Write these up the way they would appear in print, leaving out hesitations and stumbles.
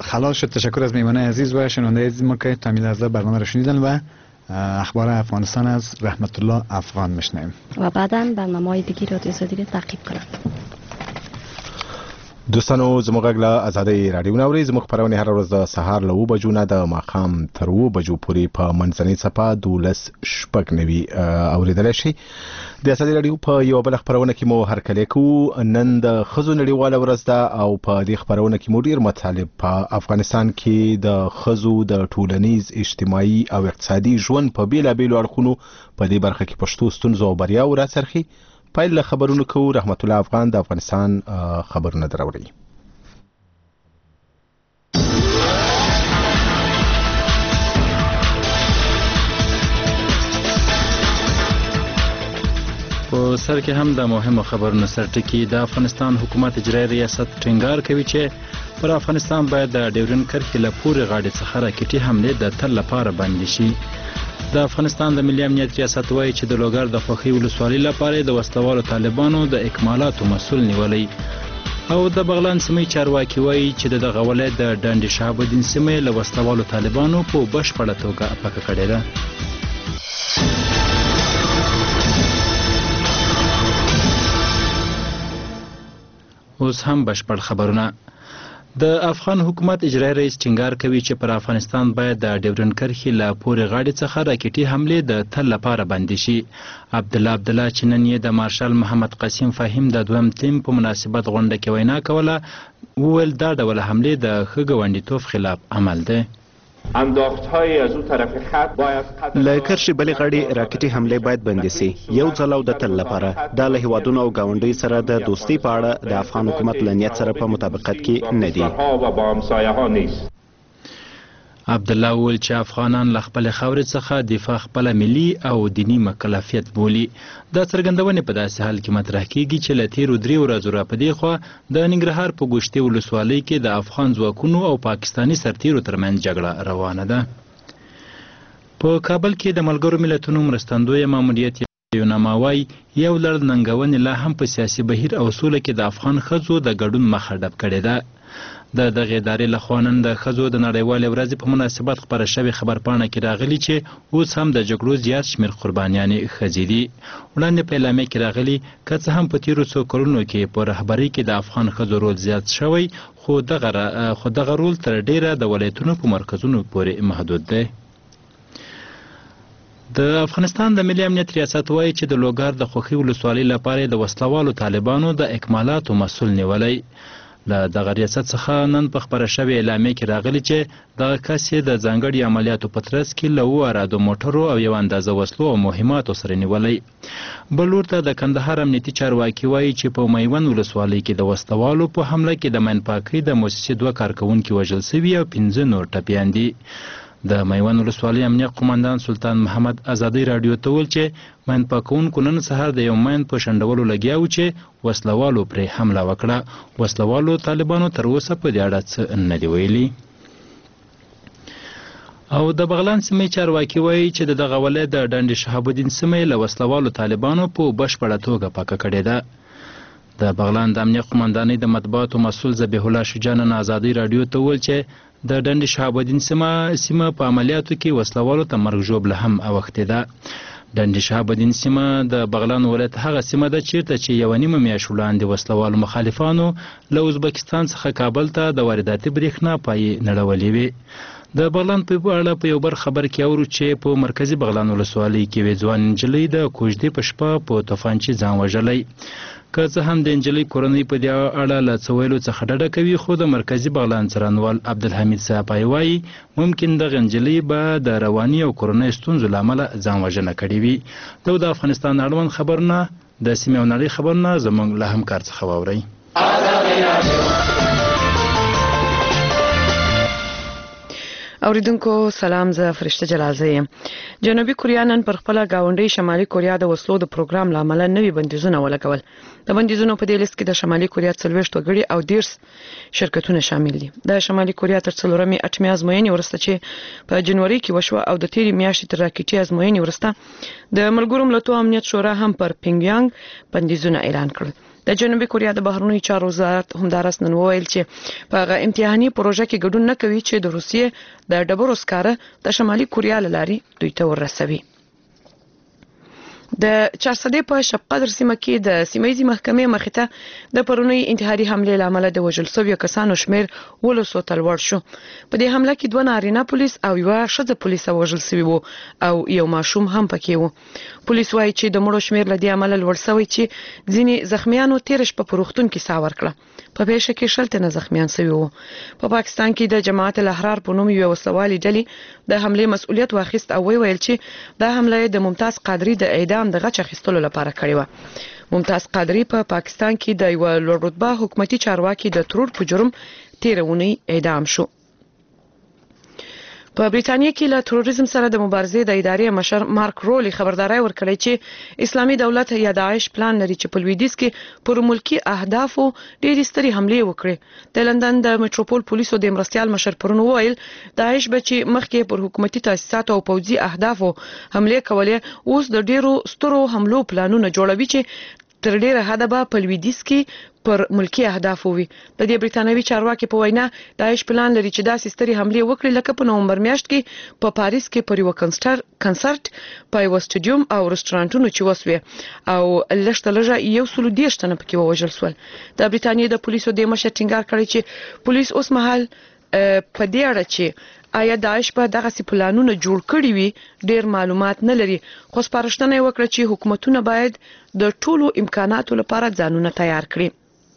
خلاص شد. تشکر از میهمان عزیز و شنونده عزیز ما که تا این لحظه برنامه رو شنیدن و اخبار افغانستان از رحمت الله افغان میشنویم و بعدا برنامه‌های دیگه رادیو آزادی تعقیب کنید. دوستانو زموږ غږ له آزادۍ راډیو نوري زموږ خبرونه هر ورځ د سهار له 9 بجو نه د ماښام تر 2 بجو پورې په منځنۍ صفه 12:90 اوریدل شي. د آزادۍ راډیو په یو بل خبرونه کې مو هر کله کو نن د خزو نړیواله ورځ ده او په دې خبرونه کې مو ډیر مطالب په افغانستان کې د خزو د ټولنیز اجتماعي او اقتصادي ژوند په بیلابیلو اړخونو په دې برخه کې پښتو ستونزو او بریاو راڅرخي. پایله خبرونه کو رحمت الله افغان د افغانستان خبرونه دراوړي. په سر کې هم د مهمو خبرونو سرټکی د افغانستان حکومت اجرایي ریاست ټینګار کوي چې پر افغانستان باید د ډیورن کرښې له پورې غاړې څخه راکټي حملې د تل لپاره بند شي. د افغانستان د ملي امنیت ریاست وایي چې د لوګر د خوخي ولسوالۍ لپاره د وسلوالو طالبانو د اکمالاتو مسؤل نیولې او د بغلان سیمې چارواکي وایي چې دغه ولایت د ډنډ شهاب الدین سیمې له وسلوالو طالبانو په بشپړه توګه پاکه کړې ده. اوس هم بشپړ خبرونه. د افغان حکومت اجرایي رئیس ټینګار کوي چې پر افغانستان باید د ډیورن کرښې له پورې غاړې څخه راکټي حملې د تل لپاره بند شي. عبدالله چې نن یې د مارشال محمد قاسم فهیم د دویم ټیم په مناسبت غونډه کې وینا کوله وویل دا ډول حملې د ښه ګاونډیتوب خلاف عمل دی. انداختهای از او طرف خط باید له کرښې بلې غاړې راکټي حملې باید بندې سي یو ځل او د تل لپاره. دا له هیوادونو او ګاونډیو سره د دوستۍ په اړه د افغان حکومت له نیت سره په مطابقت کې نه دي. عبدالله وویل چې افغانان له خپل خاورې څخه دفاع خپل ملي او دینی مکلفیت بولي. دا څرګندونې په داسې حال کې مطرح کیږي چې له تیرو 3 ورځو راپدې خوا د ننګرهار په ګوشتې ولسوالۍ کې د افغان ځواکونو او پاکستاني سرتیرو ترمنځ جګړه روانه ده. په کابل کې د ملګرو ملتونو مرستندوی ماموریت یوناماوای یو لړ ننګونې لا هم په سیاسي بهیر او سوله کې د افغان ښځو د ګډون مخه ډب کړې ده. د دغه ادارې لخوا نن د ښځو د نړیوالې ورځې په مناسبت خپره شوې خبرپاڼه کې راغلي چې اوس هم د جګړو زیات شمېر قربانیانې ښځې دي. وړاندې په اعلامیه کې راغلي که څه هم په تیرو څو کلونو کې په رهبرۍ کې د افغان ښځو رول زیات شوی خو دغه رول تر ډیره د ولایتونو په مرکزونو پورې محدود دی. د افغانستان د ملي امنیت ریاست وایي چې د لوګر د خوخي ولسوالۍ لپاره د وسلوالو طالبانو د اکمالاتو مسؤل نیولی. له دغه ریاست څخه نن په خبره شوې اعلامیه کې راغلي چې دغه کس یې د ځانګړي عملیاتو په ترڅ کې له 2 اراده موټرو او یو اندازه وسلو او مهماتو سره نیولی. بل لور ته د کندهار امنیتي چارواکي وایي چې په میوند ولسوالۍ کې د وسلوالو په حمله کې د مین پاکۍ د مؤسسې 2 کارکوونکي وژل شوي او 15 نور ټپیان دي. د میوند ولسوالۍ امنیه قومندان سلطان محمد آزادۍ راډیو ته وویل چې مین پاکونکو نن سهار د یو مین په شنډولو لګیا و چې وسلوالو پرې حمله وکړه. وسلوالو طالبانو تر اوسه په دې اړه څه نه دي ویلي. او د بغلان سیمې چارواکي وایي چې دغه ولایت د ډنډ شهاب الدین سیمې له وسلوالو طالبانو په بشپړه توګه پاکه کړې ده. د بغلان د امنیه قومندانۍ د مطبوعاتو مسؤل ذبیح الله شجاع نن آزادۍ راډیو ته وویل چې د ډنډ شهاب الدین سیمه په عملیاتو کې وسلوالو ته مرګ ژوبله هم اوښتې ده. ډنډ شهاب الدین سیمه د بغلان ولایت هغه سیمه ده چیرته چې 1.5 میاشت وړاندې وسلوالو مخالفانو له ازبکستان څخه کابل ته د وارداتي برېښنا پایې نړولې وې. د بغلان په اړه په یو بل خبر کې اورو چې په مرکزی بغلان ولسوالۍ کې وې ځوان نجلۍ د کوژدې په شپه په توفانچې ځان وژلی. که څه هم د نجلۍ کورنۍ په دې اړه له څه ویلو څخه ډډه کوي خو د مرکزی بغلان څارنوال عبدالحمید صافی وایي ممکن دغه نجلۍ به د رواني او کورنۍ ستونزو له امله ځان وژنه کړې وي. د افغانستان اړوند خبرونه د سیمې او نړۍ خبرونه زموږ له همکار څخه واورئ. اوریدونکو سلام، زه فرشته جلازه یم. جنوبي کوریا نن پر خپل گاونډي شمالي کوریا د وسلو د پروګرام لامل نوي بندیزونه ولګول. د بندیزونو په دې لیست کې د شمالي کوریا 40 وګړي او 10 شرکتونه شامل دي. د شمالي کوریا تر 4مې اټمي ازموینې ورسته چې په جنوري کې وشوه او د تیرې میاشتې تر راکټي ازموینې ورسته د ملګرو ملتونو امنیت شورا هم پر پینګیانګ بندیزونه اعلان کړل. د جنوبي کوریا د بهرنیو چارو وزارت همدارس نن وویل چې په هغه امتحاني پروژه کې ګډون نه کوي چې د روسیې د ډبرو سکاره د شمالي کوریا له لارې دوی ته ورسوي. د چارسدې په شب قدر سیمه کې د سیمایي محکمې مخې ته د پرونی انتحاري حمله لامل د وژل شویو کسانو شمیر 200 ته لوړ شو. په دې حمله کې 2 نارینه پولیس او یو ښځه پولیس وژل شوی وو او یو ماشوم هم پکې وو. پولیس وايي چې د مړو شمیر لدی عمل لوړ شوی چې ځینې زخمیانو تیر شپه په روغتون کې سا ورکړه. په پیښه کې شلته نه زخمیان شوی وو. په پاکستان کې د جماعت الاحرار په نوم یو وسوالي ډلې د حمله مسؤلیت واخیست او ویل چې دا حمله د ممتاز قادری د اعدام د غچ اخیستلو لپاره کړې و. ممتاز قادری په پاکستان کې د یو لوړ رتبه حکومتي چارواکي د ترور په جرم تیرونی اعدام شو. په بریټانیا کې له تروریزم سره د مبارزې د ادارې مشر مارک رولی خبرداري ورکړې چې اسلامي دولت یا داعش پلان لري چې په لویدیځ کې پر ملکی اهدافو ډېرې سترې حملې وکړي. د لندن د میټروپول پولیسو د مرستيال مشر پرون وویل داعش به چې مخکې پر حکومتي تاسیساتو او پوځي اهدافو حملې کولې اوس د ډېرو سترو حملو پلانونه جوړوي چې تر ډیره حده به په لویدیځ کې پر ملکی اهداف وي. د دې بریټانوي چارواکي په وینا داعش پلان لري چې داسې ستري حملې وکړي لکه په نومبر میاشت کې په پاریس کې پر یو کنسرت په یو سټډیوم او رستورانتونو چې وسوي او لږه 110 تنه پکې ووژل شول. د بریټانیا د پولیسو د مشر ټینګار کړی چې پولیس اوس مهال په دې اړه چې آیا داعش په دغه سي پلانونه جوړ کړی وي ډیر معلومات نه لري. خو سپارښتنه وکړه چې حکومتونه باید د ټولو امکاناتو لپاره ځانونه تیار کړي.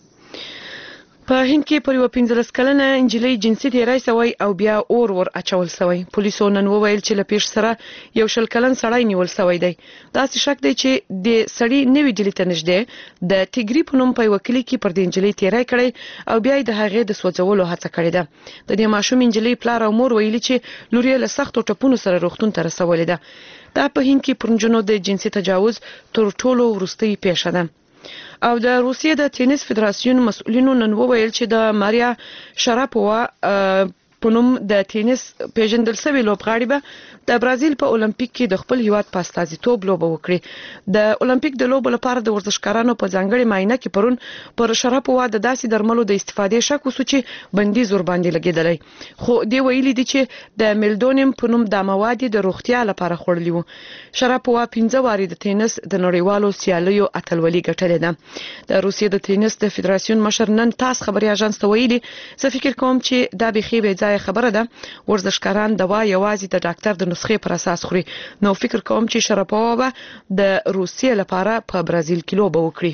په هند کې پر یو 15 کلنه انجلۍ جنسي تیری شوی او بیا اور اچول شوی. پولیسو نن وویل چې لپیش سره یو 20 کلن سړی نیول شوی دی. دا څه شک دی چې د سړی نوې ډلې ته نږدې د تیګری په نوم په وکیل کې پر د انجلۍ تیری کړی او بیا د هغې د سوځولو هڅه کړې ده. د دې ماشوم انجلۍ پلار او مور ویلي چې لور یې له سختو ټپونو سره روغتون ته رسولې ده. دا په هند کې پرنجونو د جنسي تجاوز تر ټولو وروستۍ پیښه ده. او د روسیې د تینیس فدراسیون مسؤلینو نن وویل چې د ماریا شراپووا په نوم د تینیس پیژندل شوی لوبغاړي به د برازیل په اولمپیک کې د خپل هیواد په استازیتوب لوبه وکړي. د اولمپیک د لوبو لپاره د ورزشکارانو په ځانګړي معاینه کې پرون پر شراپووا د داسې درملو د استفادې شک وسو چې بندیز ور باندې لګیدلی. خو دی ویلي دي چې د میلډونیم په نوم د مواد د روغتیا لپاره خورلی وو. شراپووا 15 واري د تینیس د نړیوالو سیالیو اتلولي ګټلې ده. د روسیې د تینیس د فدراسیون مشر نن تاس خبري اژانس ته ویلي زه فکر کوم چې دا بخي به خبره ده ورزشکاران دوا یوازې د ډاکټر د نسخې پر اساس خوري. نو فکر کوم چې شراپووا به د روسیې لپاره په برازیل کې لوبه وکړي.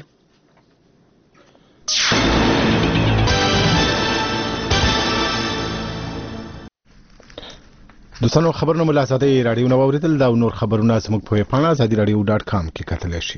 دوستانو خبرونه ملازمه رادیو نو اوریدل دا نور خبرونه زموږ په پاڼه azadiradio.com کې کتلی شي.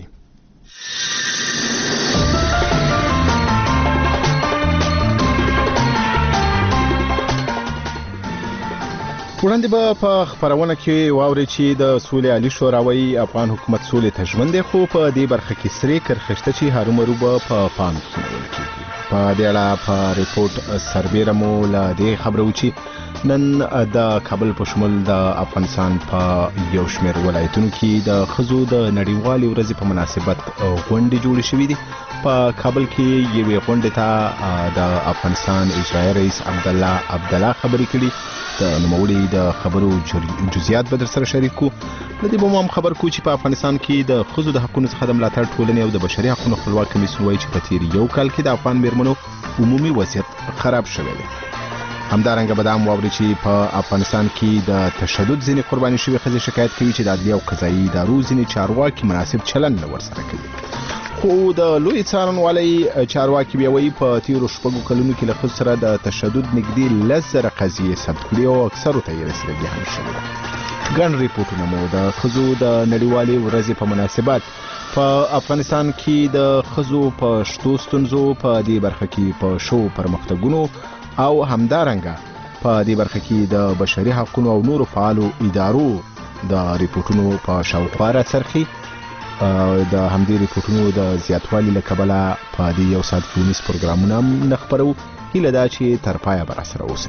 وړاندې به په خبرونه کې واوري چې د سولې عالی شوراوي افغان حکومت سولې ته ژمن دی خو په دې برخه کې سری کرخشته چې هرومرو به په پام کې نیول کېږي. په دې اړه په ریپورت سربیره مو لا دې خبرو چې نن د کابل په شمول د افغانستان په یو شمېر ولایتونو کې د خزو د نړیوالې ورځې په مناسبت غونډې جوړې شوې دي. په کابل کې یوې غونډې ته د افغانستان اجرایي رئیس عبدالله خبرې کړي. د نوموړي د خبرو جزئیات به در سره شریکو. د دې به هم خبر کو چې په افغانستان کې د خزو د حقوقو څخه د ملاتړ ټولنې او د بشري حقوقو خپلواک کمیسیون وایي چې په تیر یو کال کې د افغان میرمنو عمومي وضعیت خراب شوی دی. همدارنګه به دا هم واوري چې په افغانستان کې د تشدد ځینې قرباني شوي ښځې شکایت کوي چې د عدلیه او قضایي ادارو ځینې چارواکي مناسب چلند نه ورسره کوي. خو د لوی څارنوالۍ چارواکي بیا وایي په تیرو 6 کلونو کې له ښځو سره د تشدد نږدې 10,000 قضیې ثبت کړي او اکثرو ته یې رسېدګي هم شوې ده. ګڼ ریپورټونه مو د ښځو د نړیوالې ورځې په مناسبت په افغانستان کې د ښځو په شتو ستونزو په دې برخه کې په شو پرمختګونو او همدارنګه په دې برخه کې د بشري حقوقو او نورو فعالو ادارو د ریپورټونو په شاوخوا راڅرخي. د همدې ریپورټونو د زیاتوالي له کبله په دې یو ساعت فونیس پروګرامونه هم نه خپرو. هیله ده چې تر پایه به راسره اوسئ.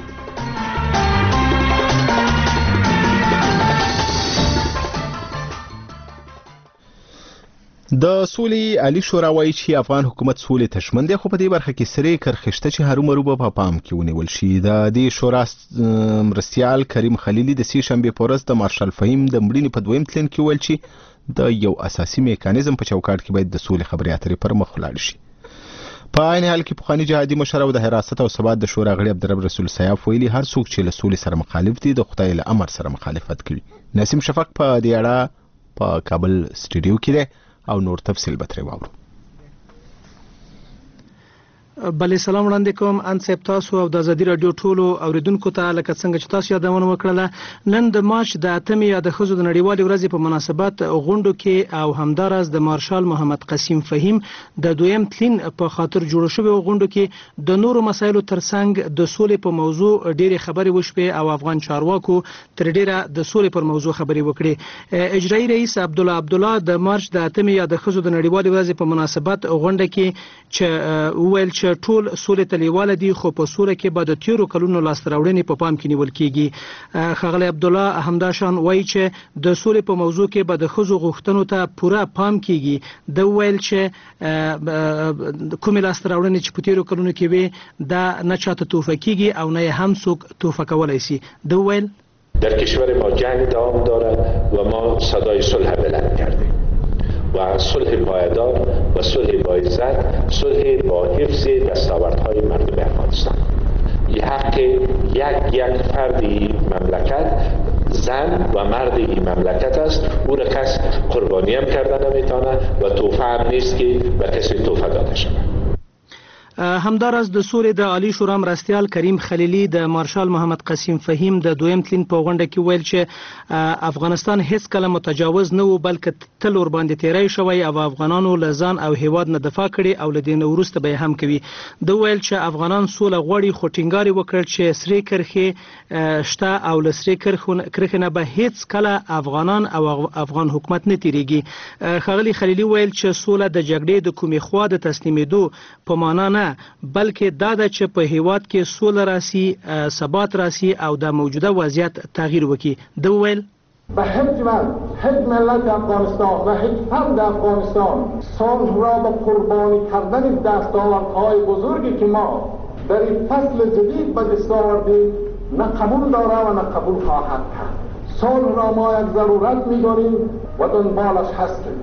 د سولې عالی شورا وایي چې افغان حکومت سولې ته ژمن دی، خو په دې برخه کې سرې کرخشته چې هرومرو په پام کې ونیول شي. د دې شورا مرستیال کریم خلیلی د سې شنبې په ورځ د مارشال فهیم د مړینې په دویم تلین کې ویل چې د یو اساسي میکانیزم په چوکاټ کې باید د سولې خبرې اترې پر مخ ولاړ شي. په عین حال کې پخوانی جهادي مشر او د حراست او ثبات د شورا غړي عبدالرب رسول سیاف ویلي هر څوک چې له سولې سره مخالف دي د خدای له امر سره مخالفت کوي. نسیم شفق په دې اړه په کابل سټوډیو کې دی او نور تفصیل به ترې واورو. بلې سلام وړاندې کوم انصب تاسو او د ازادي رادیو ټولو اوریدونکو ته، لکه څنګه چې تاسو یادونه وکړله نن د مارچ د 8 یا د ښځو د نړیوالې ورځې په مناسبت غونډو کې او همداراز د مارشال محمد قسیم فهیم د دویم تلین په خاطر جوړ شوی غونډو کې د نورو مسایلو ترڅنګ د سولې په موضوع ډېرې خبرې وشوې او افغان چارواکو تر ډېره د سولې پر موضوع خبرې وکړې. اجرایي رئیس عبدالله د مارچ د 8 یا د ښځو د نړیوالې ورځې په مناسبت غونډه کې چې ویل چې ټول سولې ته لیواله دي، خو په سوله کې به د تیرو کلونو لاسته راوړنې په پام کې نیول کیږي. ښاغلی عبدالله همداشان وایي چې د سولې په موضوع کې به د ښځو غوښتنو ته پوره پام کیږي. د ویل چې کومې لاسته راوړنې چې په تیرو کلونو کې وي دا نه چاته توفه کیږي او نه هم څوک توفه کولی شي. د ویل در کشور ما جنگ دوام دارد و ما صدای صلح بلند کردیم و صلح پایدار و صلح با عزت، صلح با حفظ دستاوردهای مردم افغانستان. این حق یک فرد مملکت، زن و مرد این مملکت است. او را کس قربانی هم کردن نمیتونه و توفه هم نیست که به کسی توفه داده شود. همداراز د سولې د عالی شورا مرستیال کریم خلیلی د مارشال محمد قسیم فهیم د دویم تلین په غونډه کې ویل چې افغانستان هیڅ کله متجاوز نه و بلکې تل ور باندې تیری شوی او افغانانو له ځان او هیواد نه دفاع کړي او له دې نه وروسته به هم کوي. د ویل چې افغانان سوله غواړي خو ټینګار وکړ چې سرې کرښې شته او له سرې کرښې نه به هیڅ کله افغانان او افغان حکومت نه تیریږي. ښاغلي خلیلی ویل چې سوله د جګړې د کومې خوا د تسلیمېدو په معنا نه بلکې دا د چې په هیواد کې سوله راسي، ثبات راسي او د موجوده وضعیت تغییر وکړي. د ویل و هیچ وقت هیچ ملت افغانستان و هیچ فرد افغانستان صلح را به قربانی کردن دستاوردهای بزرگی که ما در این فصل جدید به دست آوردیم نه قبول داره و نه قبول خواهد کرد. صلح را ما یک ضرورت می‌دانیم و دنبالش هستیم.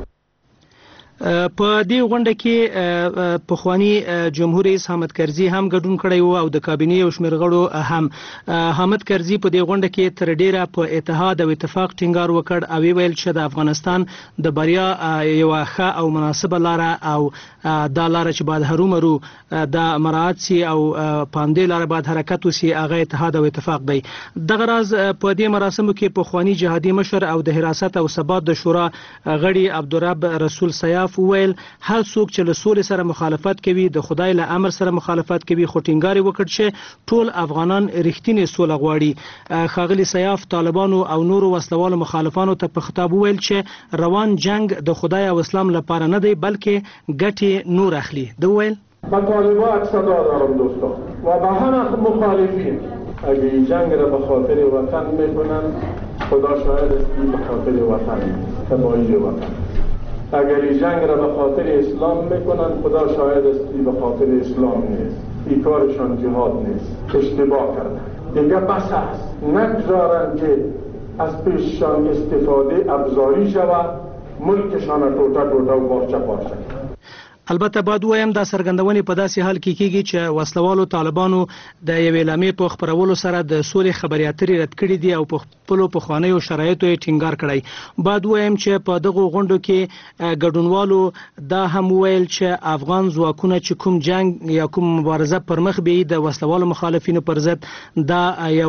په دې غونډه کې پخوانی جمهور رئیس حامد کرزي هم ګډون کړی و او د کابینې او شمېر غړو هم. حامد کرزي په دې غونډه کې تر ډیره په اتحاد او اتفاق ټینګار وکړ او ویل چې د افغانستان د بریا یو ښه او مناسبه لاره او دا لاره چې باید هرومرو د مراعات سي او پاندې لاره باید حرکت وسي هغه اتحاد او اتفاق دی. دغه راز په دې مراسمو کې پخوانی جهادي مشر او د حراست او ثبات د شورا غړي عبدالرب رسول سیاف ویل هر څوک چې له سولې سره مخالفت کوي د خدای له امر سره مخالفت کوي، خو ټینګار وکړ چې ټول افغانان رښتینې سوله غواړي. ښاغلي سیاف طالبانو او نورو وسلوالو مخالفانو ته په خطاب ویل چې روان جنگ د خدای او اسلام لپاره نه دی بلکې ګټې نور اخلي. د ویل با طالبان صدا دارم دوستان و به همه مخالفین اگه این جنگ را به خاطر وطن میکنن خدا شاهد است به خاطر وطن تباهی وطن. اگر این جنگ را به خاطر اسلام میکنن خدا شاهد است به خاطر اسلام نیست. این کارشان جهاد نیست. اشتباه کردن. دیگه بس است. نگذارن که از پیششان استفاده ابزاری شود، ملکشان ټوټه ټوټه و پارچه پارچه. البته باید وایم دا څرګندونې په داسې حال کې کیږي چې وسلوالو طالبانو د یوې اعلامیې په خپرولو سره د سولې خبرې اترې رد کړي دي او په خپلو پخوانیو شرایطو یې ټینګار کړی. باید وایم چې په دغو غونډو کې ګډونوالو دا هم ویل چې افغان ځواکونه چې کوم جنگ یا کوم مبارزه پر مخ بیایي د وسلوالو مخالفینو پر ضد دا یو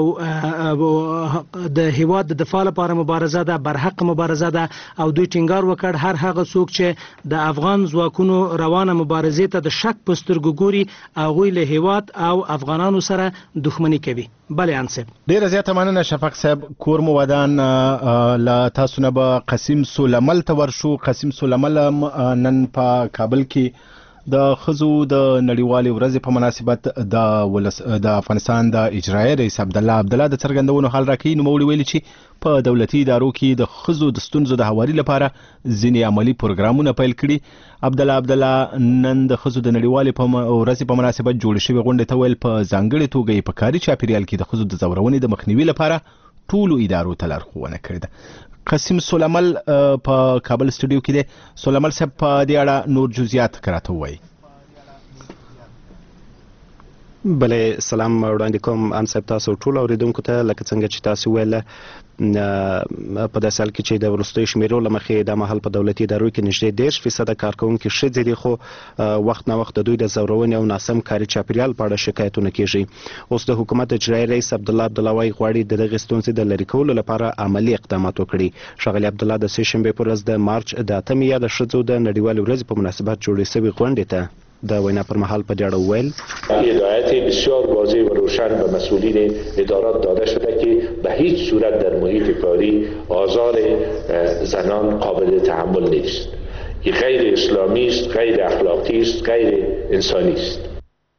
د هیواد د دفاع لپاره مبارزه ده، برحق مبارزه ده او دوی ټینګار وکړ هر هغه څوک چې د افغان ځواکونو روانه مبارزې ته د شک په سترګو ګوري هغوی له هیواد او افغانانو سره دښمني کوي. بلې انصب ډیره زیاته مننه شفق صاحب. کور مو ودان له تاسو نه به قسیم سولمل ته ورشو. قسیم سولمل نن په کابل کې د خزو د نړیوالې ورځې په مناسبت د افغانستان د اجرایي رئیس عبدالله د څرګندونو حال راکړي. نوموړي ویلي چې په دولتي ادارو کې د خزو د ستونزو د هواري لپاره ځینې عملي پروګرامونه پیل کړي. عبدالله نن د خزو د نړیوالې ورځې په مناسبت جوړ شوې غونډې ته ویل په ځانګړې توګه په کاري چاپیریال کې د خزو د ځورونې د مخنیوي لپاره ټولو ادارو ته لارښوونه کړې ده. قاسم سلیمل په کابل سټوډیو کې دی. سلیمل صاحب په دې اړه نور جزئیات راته ووایي. بلې سلام وړاندې کوم ان صاحب تاسو ټول اوریدونکو ته لکه څنګه چې تاسو ویل په داسې حال کې چې د وروستیو شمیرو له مخې دا مهال په دولتي ادارو کې نږدې 10% کارکوونکي ښځې دي، خو وخت نه وخت د دوی د ځورونې او ناسم کاري چاپیریال په اړه شکایتونه کیږي. اوس د حکومت اجرایي رئیس عبدالله وايي غواړي د دغې ستونزې د لرې کولو لپاره عملي اقدامات وکړي. ښاغلي عبدالله د سې شنبې په ورځ د مارچ د 8 یا د ښځو د نړیوالې ورځې په مناسبت جوړې شوې غونډې ته در وینا پر محل په جړه ویل هدایت بسیار واضح و روشن به مسئولین ادارات داده شده که به هیچ صورت در محیط کاری آزار زنان قابل تحمل نیست. این غیر اسلامی است، غیر اخلاقی است، غیر انسانی است.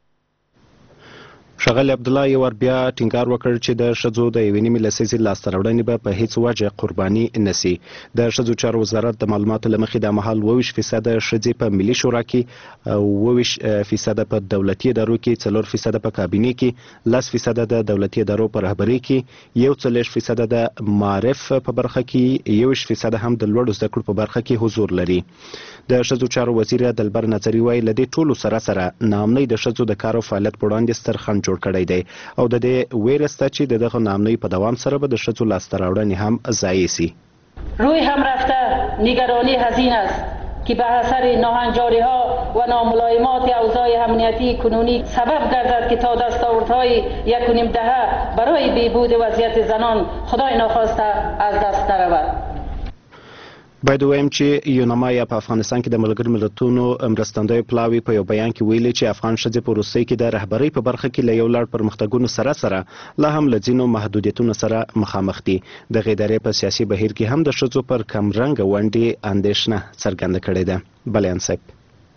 ښاغلي عبدالله یو ور بیا ټینګار وکړ چې د ښځو د 1.5 لسیزې لاسته راوړنې به په هیڅ وجه قرباني نشي. د ښځو چارو وزارت د معلوماتو له مخې د مهال 22% ښځې په ملي شورا کې، 22% په دولتي ادارو کې، 4% په کابینې کې، 10% د دولتي ادارو په رهبرۍ کې، 41% د معارف په برخه کې، 21% هم د لوړو زده کړو په برخه کې حضور لري. د ښځو چارو وزیر دلبر نظري وایي له دې ټولو سره ناامنۍ د ښځو د کار او فعالیت په وړاندې ستر خنډ جوړ کړی دی او د دې ویره شته چې د دغه ناامنۍ په دوام سره به د ښځو لاسته راوړنې هم ضایع شي. روی هم رفته نگرانی هزین است که به اثر ناهنجاری ها و ناملایمات اوضاع امنیتی کنونی سبب گردد که تا دستاوردهای 1.5 دهه برای بهبود وضعیت زنان خدای ناخواسته از دست نرود. باید ووایم چې یوناما یا په افغانستان کې د ملګرو ملتونو مرستندوی پلاوي په یو بیان کې ویلي چې افغان ښځې په وروستۍ کې د رهبرۍ په برخه کې له یو لړ پرمختګونو سره لا هم له ځینو محدودیتونو سره مخامخ دي. دغې ادارې په سیاسي بهیر کې هم د ښځو پر کمرنګه ونډې اندېښنه څرګنده کړې ده. بلیان صاحب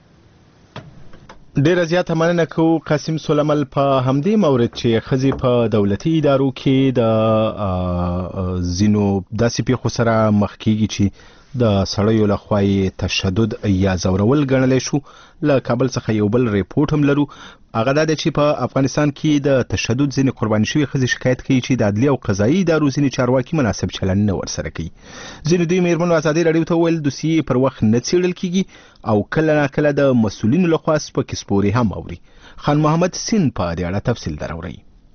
ډیره زیاته مننه کوو قاسم سلیمل. په همدې مورد چې ښځې په دولتي ادارو کې د ځینو داسې پیښو سره مخ کیږي چې د سړیو لخوا یې تشدد یا ځورول ګڼلی شو، له کابل څخه یو بل ریپورټ هم لرو. هغه دا دی چې په افغانستان کې د تشدد ځینې قرباني شوي ښځې شکایت کوي چې د عدلي او قضایي ادارو ځینې چارواکي مناسب چلند نه ورسره کوي. ځینې دوی مېرمنو ازادۍ راډیو ته وویل دوسیې پر وخت نه څېړل کیږي او کله ناکله د مسؤلینو لخوا سپکې سپورې هم اوري. خان محمد سین په دې اړه تفصیل دراوړي.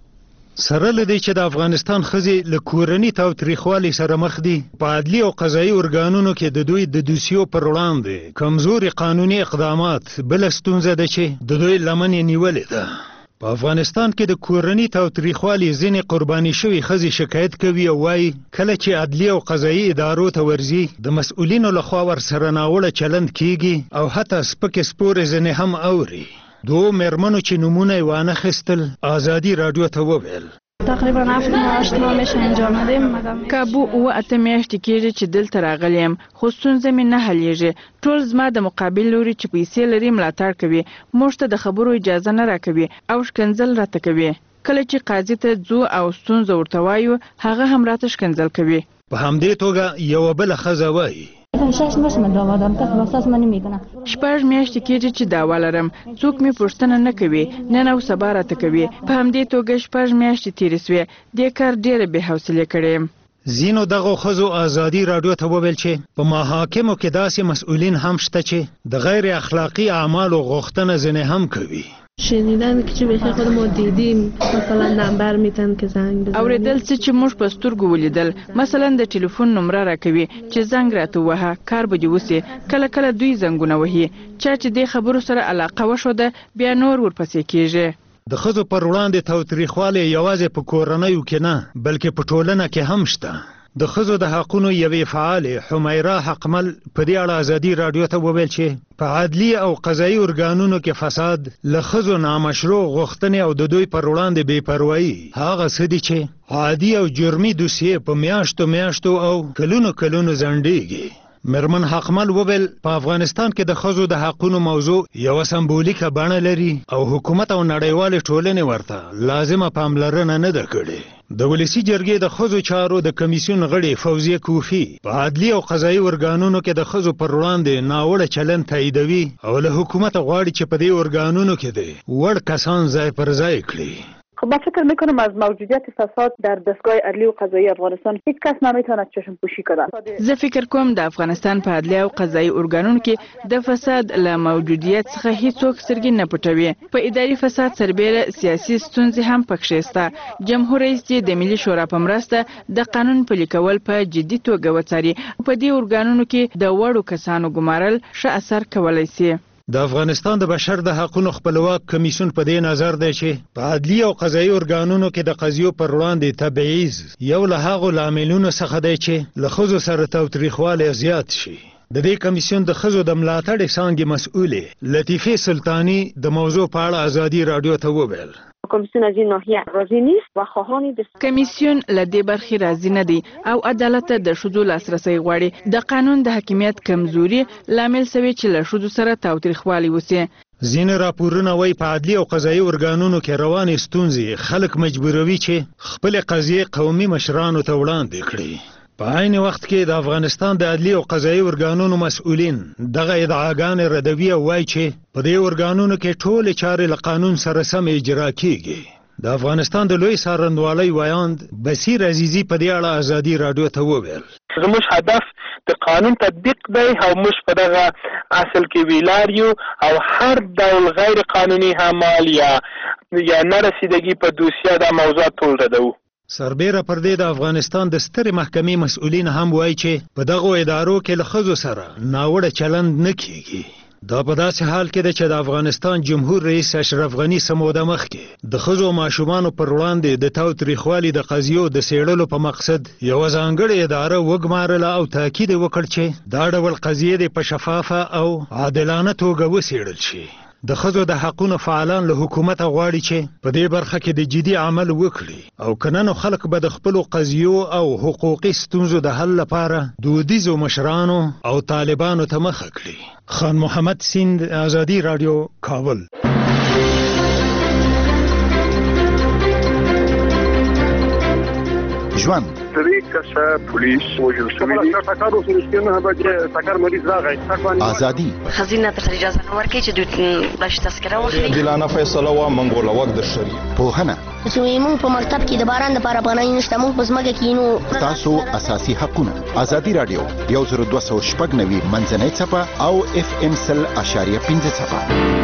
سره لدی چې د افغانستان ښځې له کورني تاوتریخوالي سره مخ دي. په عدلي او قضایي ارګانونو کې د دوی د دوسیو پر وړاندې کمزوري قانوني اقدامات بله ستونزه ده چې د دوی لمن یې نیولې ده. په افغانستان کې د کورني تاوتریخوالي ځینې قرباني شوي ښځې شکایت کوي او وایي کله چې عدلي او قضایي ادارو ته ورځي د مسؤلینو لخوا ورسره ناوړه چلند کیږي او حتی سپکې سپورې ځینې هم اوري. دو مېرمنو چې نومونه یې وانخیستل ازادي راډیو ته وویل تقریبا 7 ماه میشه اینجا آمدیم. کابو و 8 میاشتې کېږي چې دلته راغلی یم، خو ستونزه مې نه حلیږي. ټول زما د مقابل لوري چې پیسې لري ملاتړ کوي، موږ ته د خبرو اجازه نه راکوي او شکنځل راته کوي. کله چې قاضي ته ځو او ستونزه ورته وایو هغه هم راته شکنځل کوي. په همدې توګه یوه بله ښځه وایي 6 ماه من دعوا دارم، کسی واساس من نمیکنه. 6 میاشتې کېږي چې دعوا لرم، څوک مې پوښتنه نه کوي، نن او سبا راته کوي. په همدې توګه 6 میاشتې تېرې سوې، دې کار ډېره بې حوصلې کړی یم. ځینو دغو ښځو ازادي راډیو ته وویل چې په محاکمو کې داسې مسؤلین هم شته چې د غیر اخلاقی اعمالو غوښتنه ځینې هم کوي. شنیدن که چه بخیر خود ما دیدیم مثلا نمبر میتن که زنگ بزنیم. اوریدل څه چې موږ په سترګو ولیدل، مثلا د ټلیفون نمبر راکوي چې زنګ راته ووهه کار به دې وسي. کله کله دوی زنګونه وهي، چا چې دې خبرو سره علاقه وښوده بیا نور ورپسې کیږي. د ښځو پر وړاندې تاوتریخوالی یوازې په کورنیو کې نه بلکې په ټولنه کې هم شته. د ښځو د حقونو یوې فعالې حمیره حقمل په دې اړه ازادي راډیو ته وویل چې په عدلي او قضایي ارګانونو کې فساد، له ښځو نامشروع غوښتنې او د دوی پر وړاندې بې پروایي هغه څه دي چې عادي او جرمي دوسیې په میاشتو میاشتو او کلونو کلونو ځنډېږي. مرمن حقمل وویل په افغانستان کې د ښځو د حقونو موضوع یو سمبولیکه بڼه لري او حکومت او نړیوالې ټولنې ورته لازمه پاملرنه نه ده کړې. د ولسی جرګې د ښځو چارو د کمیسیون غړي فوزیه کوفی په عدلي او قضایي ارګانونو کې د ښځو پر وړاندې ناوړه چلند تاییدوي او له حکومت غواړي چې په دې ارګانونو کې د وړ کسان ځای پر ځای کړي. خب من فکر میکنم از موجودیت فساد در دستگاه عدلی و قضایی افغانستان هیچ کس نمیتواند چشم پوشی کنه. زه فکر کوم د افغانستان په عدلی او قضایی ارګانونو کې د فساد له موجودیت څخه هیڅوک سترګې نه پټوي. په اداري فساد سربېره سیاسي ستونزې هم پکې شته. جمهور رئیس د ملي شورا په مرسته د قانون پلي کول په جدي توګه وڅاري. په دې ارګانونو کې د وړو کسانو ګمارل ښه اثر کولی شي. د افغانستان د بشر د حقوقو خپلواک کمیسیون په دې نظر دی چې په عدلي او قضایي ارګانونو کې د قضیو پر وړاندې تبعیض یو له هغو لاملونو څخه دی چې له ښځو سره تاوتریخوالی زیات شي. د دې کمیسیون د ښځو د ملاتړ څانګې مسؤلې لطیفه سلطانی د موضوع په اړه ازادي رادیو ته وویل. کمیسیون از این ناحیه راضی نیست و خواهان کمیسیون له دې برخې راضي نه دی او عدالت ته د ښځو لاسرسی غواړي. د قانون د حاکمیت کمزوري لامل شوی چې له ښځو سره تاوتریخوالی وسي. ځینې راپورونه وایي په عدلي او قضایي ارګانونو کې روانې ستونزې خلک مجبوروي چې خپل قضیې قومي مشرانو ته وړاندې کړي. په عین وخت کې د افغانستان د عدلي او قضایي ارګانونو مسؤلین دغه ادعاګانې ردوي او وایي چې په دې ارګانونو کې ټولې چارې له قانون سره سم اجرا کیږي. د افغانستان د لوی څارنوالۍ وایاند بصیر عزیزي په دې اړه ازادي رادیو ته وویل. زموږ هدف د قانون تطبیق دی او موږ په دغه اصل کې ویلار یو او هر ډول غیر قانوني اعمال یا نارسیدګي په دوسیه د موضوع ټول ردو. سربیره پر دې د افغانستان د سترې محکمې مسؤلین هم وایي چې په دغو ادارو کې له ښځو سره ناوړه چلند نه کیږي. دا په داسې حال کې ده چې د افغانستان جمهور رئیس اشرف غني څه موده مخکې د ښځو او ماشومانو پر وړاندې د تاوتریخوالي د قضیو د څېړلو په مقصد یوه ځانګړې اداره وګمارله او تاکید یې وکړ چې دا ډول قضیې دې په شفافه او عادلانه توګه وڅېړل شي. د ښځو د حقونو فعالان له حکومت غواړي چې په دې برخه کې د جدي عمل وکړي او که نه نو خلک به د خپلو قضیو او حقوقي ستونزو د حل لپاره دودیزو مشرانو او طالبانو ته مخه کړي. خان محمد سیند، ازادي رادیو، کابل. ژوند پولیس وژل شوی دي. ازادي خزینه ته اجازه نه ورکړي چې دوی باش تذکره واخلي. دلانه فیصله وا منګول وخت د شری پوهنه چې موږ په مکتب کې د باران لپاره پناه نشته، موږ په ځمکه کې نو تاسو اساسي حقونه. ازادي رادیو 10290 منځنۍ صفه او FM 100.5 صفه.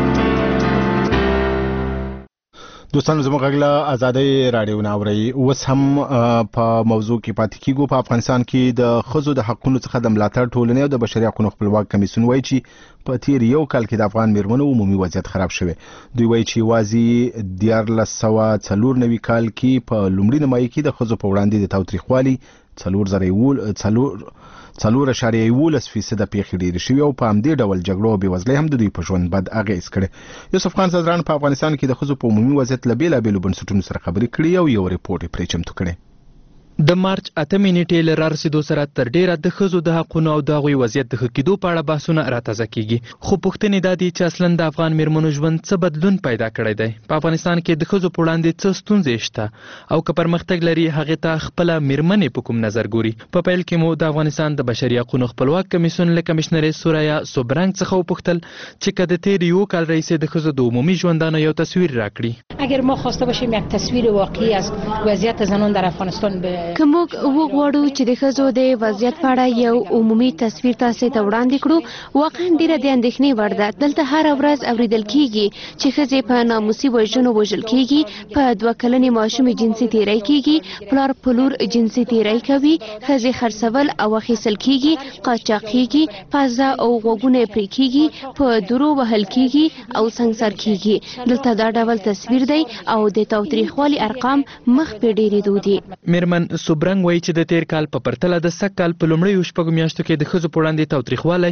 دوستانو زموږ غږ له ازادي رادیو نه اورئ. اوس هم په موضوع کې پاتې کیږو. په افغانستان کې د ښځو د حقونو څخه د ملاتړ ټولنې او د بشري حقوقو خپلواک کمیسیون وایي چې په تیر یو کال کې د افغان میرمنو عمومي وضعیت خراب شوی. دوی وایي چې یوازې 1494 کال کې په لومړي نیمایي کې د ښځو په وړاندې د تاوتریخوالي 4.11% پیښې ډېرې شوې او په همدې ډول جګړو او بېوزلۍ هم د دوی په ژوند بد اغېز کړی. یوسف خان صدران په افغانستان کې د ښځو په عمومي وضعیت له بېلابېلو بنسټونو سره خبرې کړي او یو ریپورټ یې پرې چمتو کړی. د مارچ 8 نیټې له رارسېدو سره تر ډیره د ښځو د حقونو او د هغوی وضعیت د ښه کېدو په اړه بحثونه راتازه کیږي. خو پوښتنې دا دي چې اصلاً د افغان میرمنو ژوند څه بدلون پیدا کړی دی؟ په افغانستان کې د ښځو په وړاندې څه ستونزې شته او که پرمختګ لري هغې ته خپله میرمنې په کوم نظر ګوري؟ په پیل کې مو د افغانستان د بشري حقوقو خپلواک کمیسیون له کمشنرې سوریا سوبرنګ څخه وپوښتل چې که د تیر یو کال راهیسې د ښځو د عمومي ژوندانه یو تصویر راکړي. اگر ما خواسته باشیم یک تصویر واقعی از وضعیت زنان در افغانستان غواړو چې د ښځو د وضعیت په اړه یو عمومي تصویر تاسو ته وړاندې کړو. واقعا ډیره د اندېښنې وړ ده. دلته هر ورځ اوریدل کیږي چې ښځې په ناموسي وژنو وژل کیږي، په 2 کلنې ماشومې جنسي تیری کیږي، پلار په لور جنسي تیری کوي، ښځې خرڅول او اخیستل کیږي، قاچاق کیږي، پزه او غوږونه پرې کیږي، په درو وهل کیږي او سنگسار کیږي. دلته دا ډول تصویر دی او د تاوتریخوالي ارقام مخ په ډیرېدو دي. میرمن سوبرنګ وایي چې د تیر کال په پرتله د سږ کال په لومړیو شپږو میاشتو کې د ښځو په وړاندې تاوتریخوالی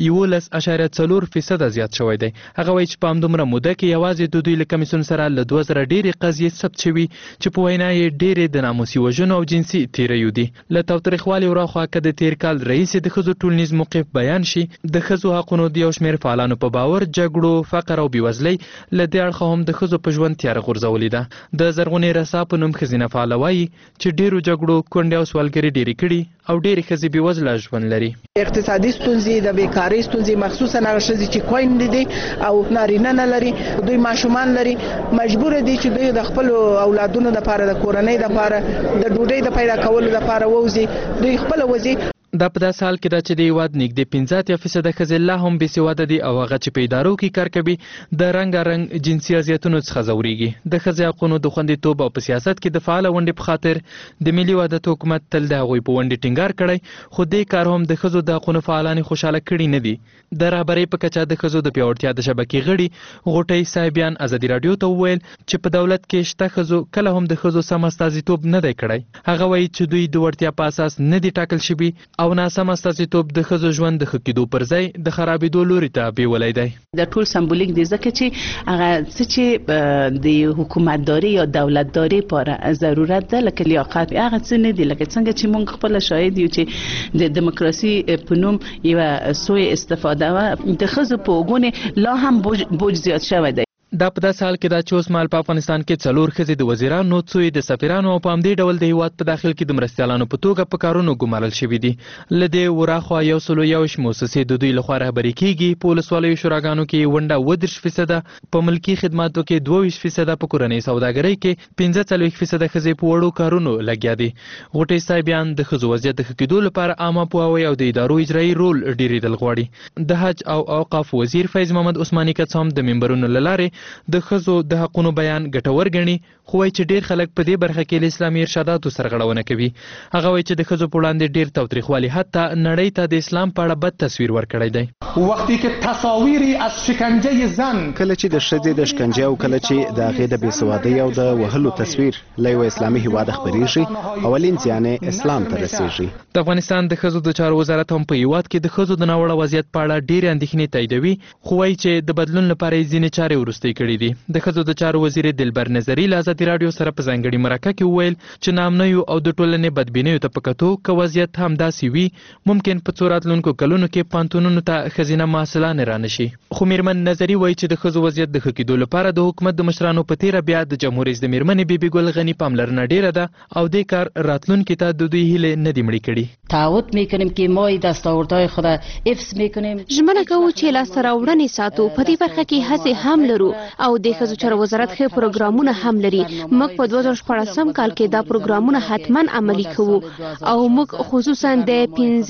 11.4% زیات شوی دی. هغه وایي چې په همدومره موده کې یوازې د دوی له کمیسیون سره له 2000 ډېرې قضیې ثبت شوي چې په وینا یې ډېرې د ناموسي وژنو او جنسي تیریو دي. له تاوتریخوالي وراخوا که د تیر کال رئیسې د ښځو ټولنیز موقف بیان شي، د ښځو حقونو د یو شمېر فعالانو په باور جګړو، فقر او بېوزلۍ له دې اړخه هم د ښځو په ژوند تیاره غورځولې ده. د زرغونې رسا په نوم ښځینه فعاله وایي چې ډېرو جګړو کونډې او سوالګري ډېرې کړي او ډېرې ښځې بېوزله ژوند لري. اقتصادي ستونزې، د بیکارۍ ستونزې، مخصوصا هغه ښځې چې خویندې دي او نارینه نه لري، دوی ماشومان لري، مجبور دي چې دوی د خپل اولادونو لپاره، د کورنۍ لپاره، د ډوډۍ د پیدا کولو لپاره ووځي، دوی خپل وځي. دا په داسې حال کې ده چې د هېواد نږدې 15% ښځې لا هم بېسواده دي او هغه چې په ادارو کې کار کوي د رنګارنګ جنسي اذیتونو څخه ځورېږي. د ښځې حقونو د خوندیتوب او په سیاست کې د فعاله ونډې په خاطر د ملي وحدت حکومت تل د هغوی په ونډې ټینګار کړی، خو دې کار هم د ښځو د حقونو فعالانې خوشحاله کړي نه دي. د رهبرۍ په کچه د ښځو د پیاوړتیا د شبکې غړي غوټۍ صاحبیان ازادي راډیو ته وویل چې په دولت کې شته ښځو کله هم د ښځو سم استازیتوب نه دی کړی. هغه وایي چې دوی د وړتیا په اساس نه دي ټاکل شوي او ناسم استازیتوب د ښځو ژوند د ښه کېدو پر ځای د خرابېدو لوري ته بیولی دی. د ټول سمبولیک دی ځکه چې هغه څه چې د حکومتداري یا دولتداري لپاره ضرورت ده لکه لیاقت، هغه څه نه دي. لکه څنګه چې موږ خپل شاهد یو چې د دیموکراسي په نوم یو سوء استفاده و د ښځو په وګونې لا هم بوج زیات شوی دی. دا په داسې حال کې ده چې اوس مهال په افغانستان کې 4 ښځې د وزیرانو، څو یې د سفیرانو او په همدې ډول د هېواد په داخل کې د مرستیالانو په توګه په کارونو ګمارل شوي دي. له دې وراخوا 101 مؤسسې د دوی لخوا رهبري کېږي. په ولسوالیو شوراګانو کې ونډه 32%، په ملکي خدماتو کې 22%، په کورنۍ سوداګرۍ کې 45% ښځې په وړو کارونو لګیا دي. غوټۍ صاحبیان د ښځو وضعیت د ښه کېدو لپاره عامه پوهاوی او د ادارو اجرایي رول ډېرېدل غواړي. د حج او اوقاف وزیر فیض محمد عثماني کڅ هم د منبرونو له لارې د ښځو د حقونو بیان ګټور ګڼي، خو وایي چې ډېر خلک په دې برخه کې له اسلامي ارشاداتو سرغړونه کوي. هغه وایي چې د ښځو په وړاندې ډېر تاوتریخوالي حتی نړۍ ته د اسلام په اړه بد تصویر ورکړی دی. وقتی که تصاویری از شکنجه زن، کله چې د ښځې د شکنجه او کله چې د هغې د بېسوادۍ او د وهلو تصویر له یوه اسلامي هېواد خپرېږي، اولین زیان اسلام ته رسېږي. د افغانستان د ښځو د چارو وزارت هم په هېواد کې د ښځو د ناوړه وضعیت په اړه ډېرې اندېښنې تاییدوي، خو وایي چې د بدلون لپاره یې ځینې چارې وروستۍ کړي دي. د ښځو د چارو وزیر دلبر نظري له ازادي راډیو سره په ځانګړي مرکه کې وویل چې ناامنیو او د ټولنې بدبینیو ته په کتو که وضعیت همداسې وي، ممکن په څو راتلونکو کلونو کې پوهنتونونو ته ښځینه محصلانې رانشي. خو میرمن نظري وایي چې د ښځو وضعیت د ښه کېدو لپاره د حکومت د مشرانو په تیره بیا د جمهور رئیس د میرمنې بیبي ګل غني پاملرنه ډیره ده او دې کار راتلونکي ته د دوی هیلې نه دي مړې کړي. تعهد میکنیم که ما دستاوردهای خود حفظ میکنیم. ژمنه کوو چې لاسته راوړنې ساتو. په دې برخه کې هڅې هم لرو او د ښځو چارو وزارت ښه پروګرامونه هم لري. موږ په 2014 کال کې دا پروګرامونه حتما عملي کوو او موږ خصوصا د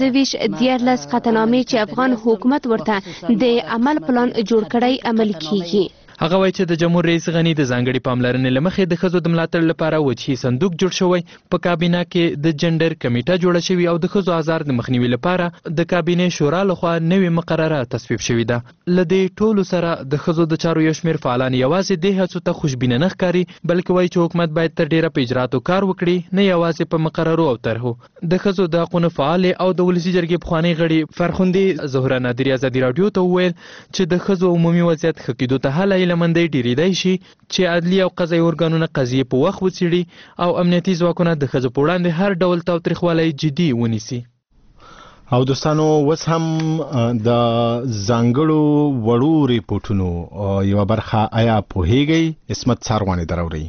15 قطعنامې چې افغان حکومت ورته د عمل پلان جوړ کړی عملي کیږي. هغه وایي چې د جمهور رئیس غني د ځانګړي پاملرنې له مخې د ښځو د ملاتړ لپاره وجهي صندوق جوړ شوی. په کابینه کې د جنډر کمیټه جوړه شوې او د ښځو آزار د مخنیوي لپاره د کابینې شورا لخوا نوې مقرره تصویب شوې ده. له دې ټولو سره د ښځو د چارو یو شمېر فعالان یوازې دې هڅو ته خوشبینه نه ښکاري، بلکې وایي چې حکومت باید تر ډیره په اجراتو کار وکړي، نه یوازې په مقررو او طرحو. د ښځو د حقونو فعالې او د ولسي جرګې پخوانۍ غړي فرخندې زهره نادري ازادي راډیو ته وویل چې د ښځو عمومي وضعیت ښه کېدو ته هله هیلهمندۍ ډېرېدای شي چې عدلي او قضایي ارګانونه قضیې په وخت وڅېړي او امنیتي ځواکونه د ښځو په وړاندې هر ډول تاوتریخوالی جدي ونیسي. او دوستانو اوس هم د ځانګړو وړو ریپورټونو یوه برخه آیا پوهیږئ؟ عصمت ساروانې دراوړئ.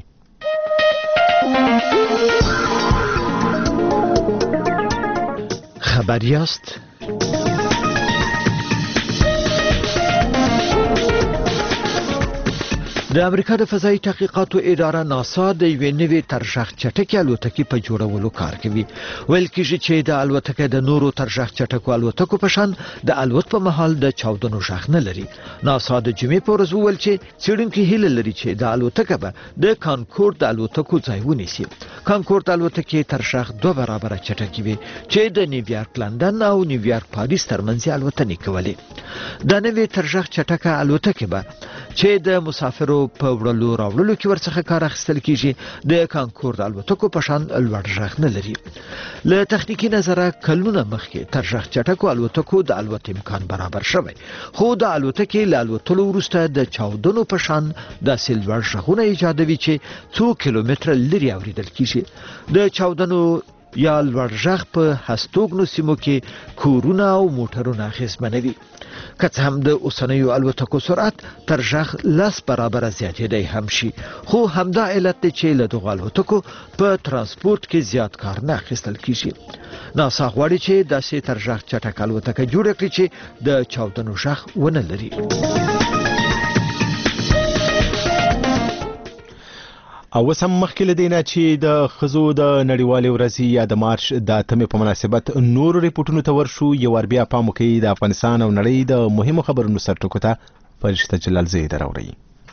خبر یاست؟ د امریکا د فضایي تحقیقاتو اداره ناسا د یوې نوې ترشح چټکې الوتکې په جوړولو کار کوي. ویل کېږي چې د الوتکې د نورو ترشح چټکو الوتکو په شان د الوت په مهال د چاودنو غږ نه لري. ناسا د جمعې په ورځ وویل چې څېړونکي هیله لري چې د الوتکه به د کانکورد د الوتکو ځای ونیسي. کانکورد الوتکې ترشح 2 برابره چټکې وي چې د نیویارک لندن او نیویارک پاریس ترمنځ الوتنې کولې. د نوې ترشح چټکه الوتکه به چې د مسافرو په وړلو راوړلو کې ورڅخه کار اخیستل کیږي د کانکور د الوتکو په شان لوړ غږ نه لري. له تخنیکی نظره کلونه مخکې تر غږ چټکو الوتکو د الوت امکان برابر شوی، خو د الوتکې له الوتلو وروسته د چاودنو په شان داسې لوړ غږونه ایجادوي چې څو کیلومتره لرې اوریدل کیږي. د چاودنو یا لوړ غږ په هستوګنو سیمو کې کورونه او موټرونه اغېزمنوي. که څه هم د اوسنیو الوتکو سرعت تر غږ 10 برابره زیاتېدی هم شي، خو همدا علت دی چې له دغو الوتکو په ترانسپورت کې زیات کار نه اخیستل کیږي. ناسا غواړي چې داسې تر غږ چټک الوتکه جوړه کړي چې د چاودنو غږ ونه لري. او وسم مخکې له دینه چې د خزو د نړیوالې ورځې یا د مارچ د اتمې په مناسبت نور ریپورتونو ته ورشو. یو ور بیا پام وکړئ د افغانستان او نړۍ د مهمو خبرونو سرټکو ته. فرشته جلال زی دراوړي.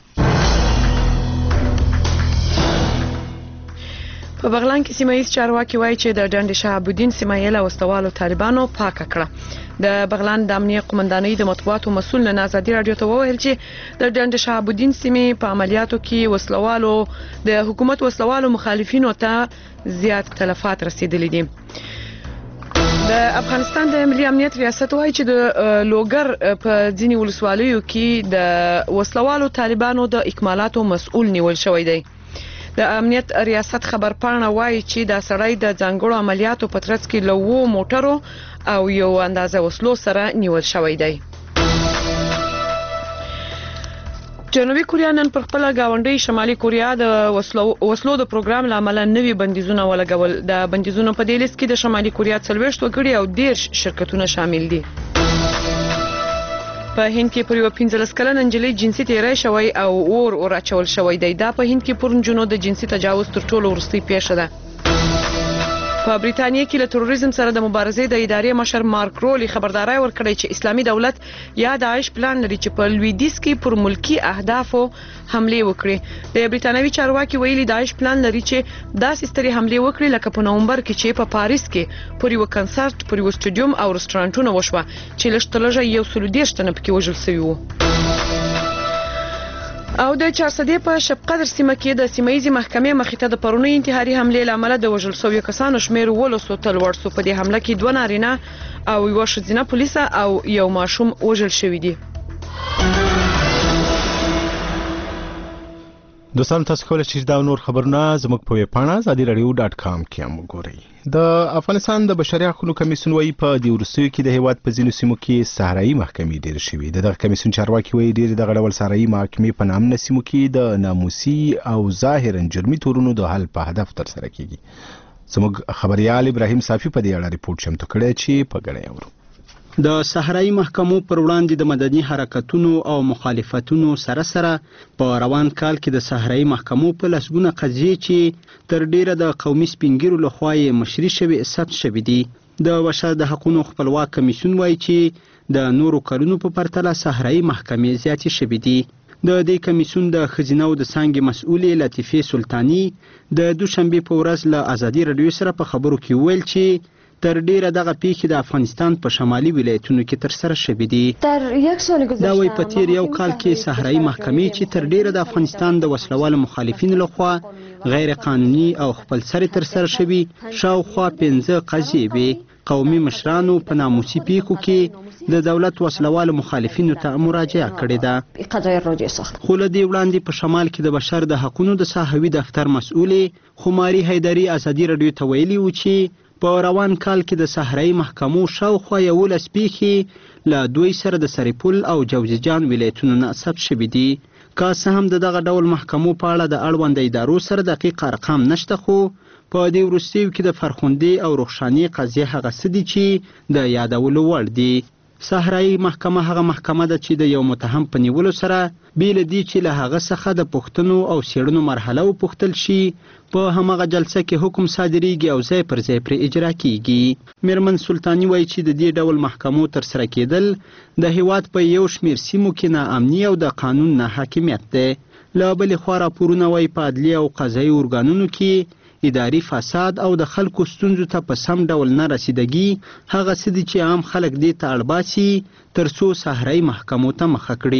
په بغلان کې سیمایي چارواکي وایي چې د ډنډ شاه ابودین سیمایي له وسوالو طالبانو پاکه کړه. د بغلان د امنیه قومندانۍ د مطبوعاتو مسؤل نه ازادي رادیو ته وویل چې د ډنډ شاه ابودین سیمې په عملیاتو کې وسلوالو د حکومت وسلوالو مخالفینو ته زیات تلفات رسیدلي دي. د افغانستان د ملي امنیت ریاست وایي چې د لوګر په ځینې ولسوالیو کې د وسلوالو طالبانو د اکمالاتو مسؤل نیول شوی دی. د امنیت ریاست خبرپاڼه وایي چې دا سړی د ځانګړو عملیاتو په ترڅ کې له 2 موټرو او یو اندازه وسلو سره نیول شوی دی. جنوبي کوریا نن پر خپل گاونډي شمالي کوریا د وسلو د پروګرام لامل نوي بندیزونه ولګول. د بندیزونو په دې لیست کې د شمالي کوریا 40 وګړي او 10 شرکتونه شامل دي. په هند کې پر یو 15 کلن انجلۍ جنسي تیری شوی او اور اچول شوی دی. دا په هند کې پر نجونو د جنسي تجاوز تر ټولو وروستۍ پیښه ده. په بریتانیا کې له تروریزم سره د مبارزې د ادارې مشر مارک رولی خبرداري ورکړې چې اسلامي دولت یا داعش پلان لري چې په لویدیځ کې پر ملکی اهدافو حمله وکړي. د بریتانوي چارواکي ویلي داعش پلان لري چې داسې سترې حمله وکړي لکه په نومبر کې چې په پاریس کې پر یو کنسرت پر یو سټډیوم او رستورانټونه وشوه چې لږ 130 تنه پکې وژل شوي وو. او د چارسدې په شب قدر سیمه کې د سیمایي محکمې مخې ته د پرونی انتحاري حمله لامل د وژل شویو کسانو شمیر 200 ته لوړ شو. په دې حمله کې 2 نارینه او یو ښځینه پولیس او یو ماشوم وژل شوی دي. دوستان تاسو کولای شئ دا نور خبرونه زموږ په ویب پاڼه azadiradio.com کې هم وګورئ. د افغانستان د بشري حقوقو کمیسیون وایي په دې وروستیو کې د هیواد په ځینو سیمو کې صحرایي محکمې ډېرې شوي. دغه کمیسیون چارواکي وایي ډېرې دغه ډول صحرایي محکمې په نامنه سیمو کې د ناموسي او ظاهرا جرمي تورونو د حل په هدف ترسره کیږي. زموږ خبريال ابراهیم صافي په دې اړه ریپورت چمتو کړی چې په ګډه اورو. د صحرایي محکمو پر وړاندې د مدني حرکتونو او مخالفتونو سره په روان کال کې د صحرایي محکمو په لسګونه قضیې چې تر ډیره د قومي سپینګیرو لخوا یې مشري شوي ثبت شوي دي. د بشر د حقوقو خپلواک کمیسیون وایي چې د نورو کلونو په پرتله صحرایي محکمې زیاتې شوي دي. د دې کمیسیون د خزینه او د څانګې مسؤلې لطیفه سلطانی د دوشنبه په ورځ له ازادي رادیو سره په خبرو کې ویل چې تر ډیره دغه پیښې د افغانستان په شمالي ولایتونو کې تر سره شوې دي. دا وایي په تیر یو کال کې صحرایي محکمې چې تر ډیره د افغانستان د وسلوالو مخالفینو لخوا غیر قانوني او خپل سره تر سره شوي شاوخوا 15 قضیې وي. قومي مشرانو په ناموسي پیښو کې د دولت وسلوالو مخالفینو ته مراجعه کړې ده. خو له دې وړاندې په شمال کې د بشر د حقوقو د ساحوي دفتر مسؤلې خماري حیدري ازادي رادیو ته ویلي و چې په روان کال کې د صحرایي محکمو شاوخوا 11 پیښې له دوی سره د سرپل او جوزجان ولایتونو نه ثبت شوي دي. که څه هم د دغه ډول محکمو په اړه د اړوند ادارو سره دقیق ارقام نشته، خو په دې وروستیو کې د فرخندې او رخشاني قضیه هغه څه دي چې د یادولو وړ دي. صحرایي محکمه هغه محکمه ده چې د یو متهم په نیولو سره بیل دي چې له هغه څخه د پوښتنو او څېړنو مرحله وپوښتل شي، په همغه جلسه کې حکم صادریږي او ځای پر ځای پرې اجرا کیږي. میرمن سلطانی وایي چې د دې ډول محکمو ترسره کېدل د هیواد په یو شمېر سیمو کې ناامني او د قانون نه حاکمیت دی. له بلې خوا راپورونه وایي په عدلیه او قضایي ارګانونو کې اداري فساد او د خلکو ستونزو ته په سم ډول نه رسیدګي هغه څه دي چې عام خلک دې ته اړ باسي تر څو صحرایي محکمو ته مخه کړي.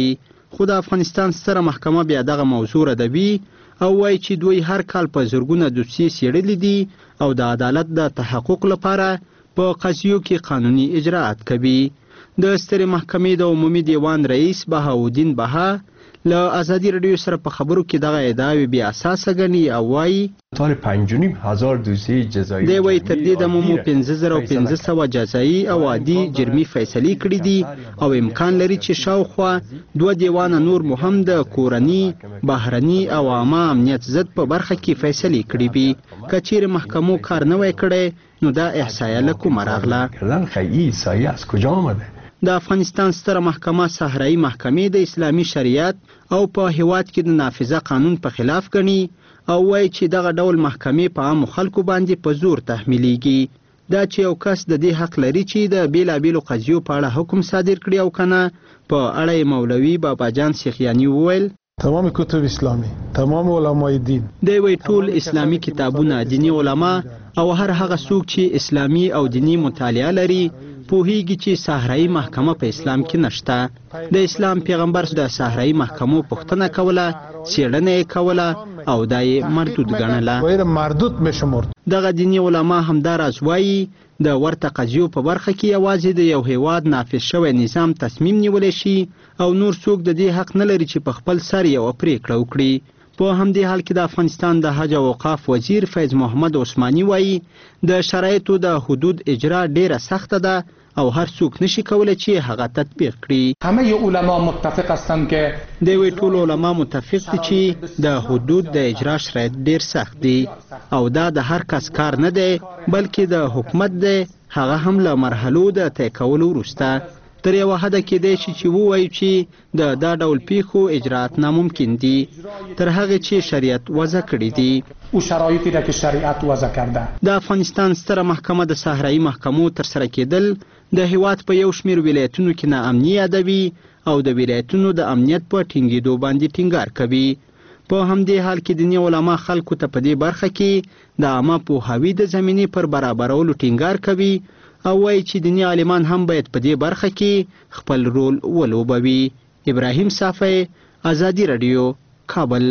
خو د افغانستان ستره محکمه بیا دغه موضوع ردوي او وایي چې دوی هر کال په زرګونه دوسیې څېړلي دي او د عدالت د تحقق لپاره په قضیو کې قانوني اجراءات کوي. د سترې محکمې د عمومي دیوان رئیس بهاءالدین بها له ازادي رادیو سره په خبرو کې دغه ادعاوې بې اساسه ګڼي او وایي تر 5,500 دوسیې جزایي دی وایي تر دې دمه مو 15,500 جزایي او عادي جرمي فیصلې کړي دي او امکان لري چې شاوخوا 2 دیوانه نور مو هم د کورني بهرني او عامه امنیت ضد په برخه کې فیصلې کړي وي. که چیرې محکمو کار نه وای کړی نو دا احصایه له کومه راغله؟ احصایه از کجا آمده؟ د افغانستان ستره محکمه صحرایي محکمې د اسلامي شریعت او په هیواد کې د نافذه قانون په خلاف ګڼي او وایي چې دغه ډول محکمې په عامو خلکو باندې په زور تحمیلیږي. دا چې یو کس د دې حق لري چې د بیلابیلو قضیو په اړه حکم صادر کړي او کنه. په اړه مولوي باباجان سیخیانی وویل تمام کتب اسلامی، تمام علماء دین، دی وی ټول اسلامی کتابونه، دینی علما او هر هغه څوک چې اسلامی او دینی مطالعه لري پوهیږي چې صحرایي محکمه په اسلام کې نشته. د اسلام پیغمبر د صحرایي محکمو پوښتنه کوله، څېړنه یې کوله او دا یې مردود ګڼله. مردود میشمرد. دغه دینی علما همدا راز وایي د ورته قضیو په برخه کې یوازې د یو هیواد نافذ شوی نظام تصمیم نیولی شي او نور څوک د دې حق نه لري چې په خپل سر یوه پریکړه وکړي. په همدې حال کې د افغانستان د حج او اوقاف وزیر فیض محمد عثماني وایي د شرایطو د حدود اجرا ډیره سخته ده او هر څوک نشي کولی چې هغه تطبیق کړي. همه علما متفق هستند که د وی ټول علما متفق دي چې د حدود د اجرا شرایط ډیر سخت دي او دا د هر کس کار نه دی بلکې د حکومت دی، هغه هم له مرحلو د طی کولو وروسته. تر یوه حده کېدای شي چې ووایو چې د دا ډول پیښو اجراات ناممکن دي تر هغې چې شریعت وضع کړي دي. او شرایطی را که شریعت وضع کرده. د افغانستان ستره محکمه د صحرایي محکمو ترسره کېدل د هیواد په یو شمېر ولایتونو کې ناامني یادوي او د ولایتونو د امنیت په ټینګېدو باندې ټینګار کوي. په همدې حال کې دیني علما خلکو ته په دې برخه کې د عامه پوهاوي د زمینې پر برابرولو ټینګار کوي او وایي چې دیني عالمان هم باید په دې برخه کې خپل رول ولوبوي. ابراهیم صافی، ازادي رادیو، کابل.